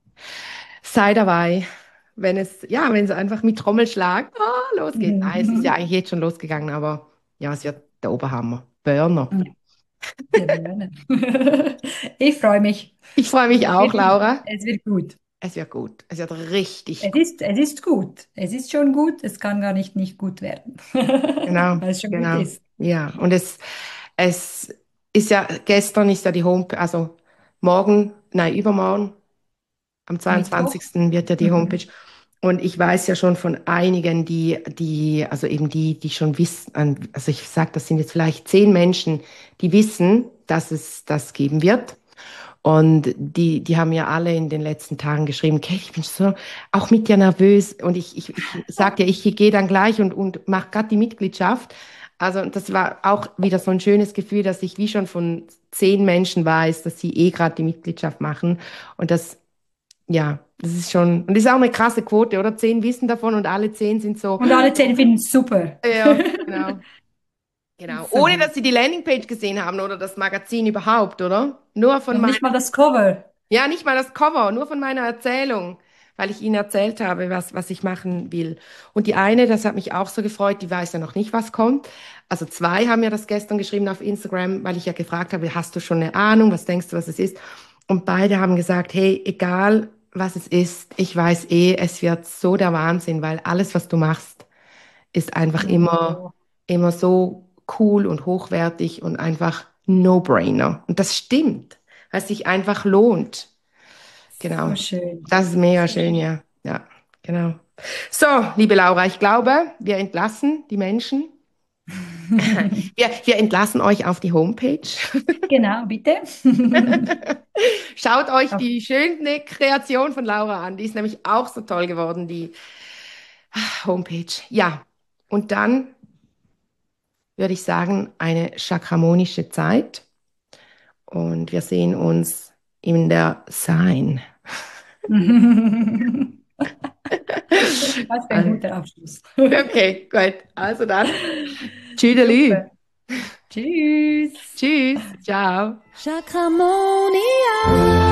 Speaker 1: Sei dabei, wenn es, ja, wenn es einfach mit Trommelschlag ah, losgeht. Nein, es ist ja eigentlich jetzt schon losgegangen, aber ja, es wird der Oberhammer. Burner.
Speaker 2: Ja, der Burner. Ich freue mich.
Speaker 1: Ich freue mich
Speaker 2: Es
Speaker 1: auch,
Speaker 2: wird,
Speaker 1: Laura.
Speaker 2: es wird gut.
Speaker 1: Es wird gut. Es wird richtig
Speaker 2: Es
Speaker 1: gut.
Speaker 2: ist, es ist gut. Es ist schon gut. Es kann gar nicht nicht gut werden,
Speaker 1: Genau,
Speaker 2: weil es schon gut
Speaker 1: genau.
Speaker 2: ist.
Speaker 1: Ja, und es, es ist ja, gestern ist ja die Homepage, also morgen, nein, übermorgen, am
Speaker 2: Mittwoch.
Speaker 1: zweiundzwanzigsten wird ja die
Speaker 2: Mhm.
Speaker 1: Homepage. Und ich weiß ja schon von einigen, die, die, also eben die, die schon wissen, also ich sage, das sind jetzt vielleicht zehn Menschen, die wissen, dass es das geben wird. Und die, die haben ja alle in den letzten Tagen geschrieben, okay, ich bin so auch mit dir nervös. Und ich, ich, ich sag dir, ich gehe dann gleich und, und mache gerade die Mitgliedschaft. Also das war auch wieder so ein schönes Gefühl, dass ich wie schon von zehn Menschen weiß, dass sie eh gerade die Mitgliedschaft machen. Und das ja, das ist schon, und das ist auch eine krasse Quote, oder? Zehn wissen davon und alle zehn sind so,
Speaker 2: Und alle zehn finden es super.
Speaker 1: ja, genau, genau.
Speaker 2: So
Speaker 1: Ohne,
Speaker 2: gut.
Speaker 1: dass sie die Landingpage gesehen haben oder das Magazin überhaupt, oder? Nur von
Speaker 2: Noch
Speaker 1: meiner,
Speaker 2: nicht mal das Cover.
Speaker 1: ja, nicht mal das Cover, nur von meiner Erzählung, weil ich ihnen erzählt habe, was, was ich machen will. Und die eine, das hat mich auch so gefreut, die weiß ja noch nicht, was kommt. Also zwei haben mir das gestern geschrieben auf Instagram, weil ich ja gefragt habe, hast du schon eine Ahnung, was denkst du, was es ist? Und beide haben gesagt, hey, egal was es ist, ich weiß eh, es wird so der Wahnsinn, weil alles, was du machst, ist einfach immer,
Speaker 2: Oh,
Speaker 1: immer so cool und hochwertig und einfach No-Brainer. Und das stimmt, weil es sich einfach lohnt.
Speaker 2: so
Speaker 1: Genau.
Speaker 2: schön.
Speaker 1: Das ist mega
Speaker 2: So
Speaker 1: schön,
Speaker 2: schön.
Speaker 1: ja. Ja, genau. So, liebe Laura, ich glaube, wir entlassen die Menschen. Wir, wir entlassen euch auf die Homepage.
Speaker 2: Genau, bitte.
Speaker 1: Schaut euch
Speaker 2: Auf-
Speaker 1: die schöne Kreation von Laura an. Die ist nämlich auch so toll geworden, die Homepage. Ja, und dann würde ich sagen, eine chakramonische Zeit. Und wir sehen uns in der Sign.
Speaker 2: Was für ein guter Abschluss.
Speaker 1: Okay, gut. Also dann, tschüdelü.
Speaker 2: Super. Tschüss.
Speaker 1: Tschüss. Ciao.
Speaker 3: Chakramonia.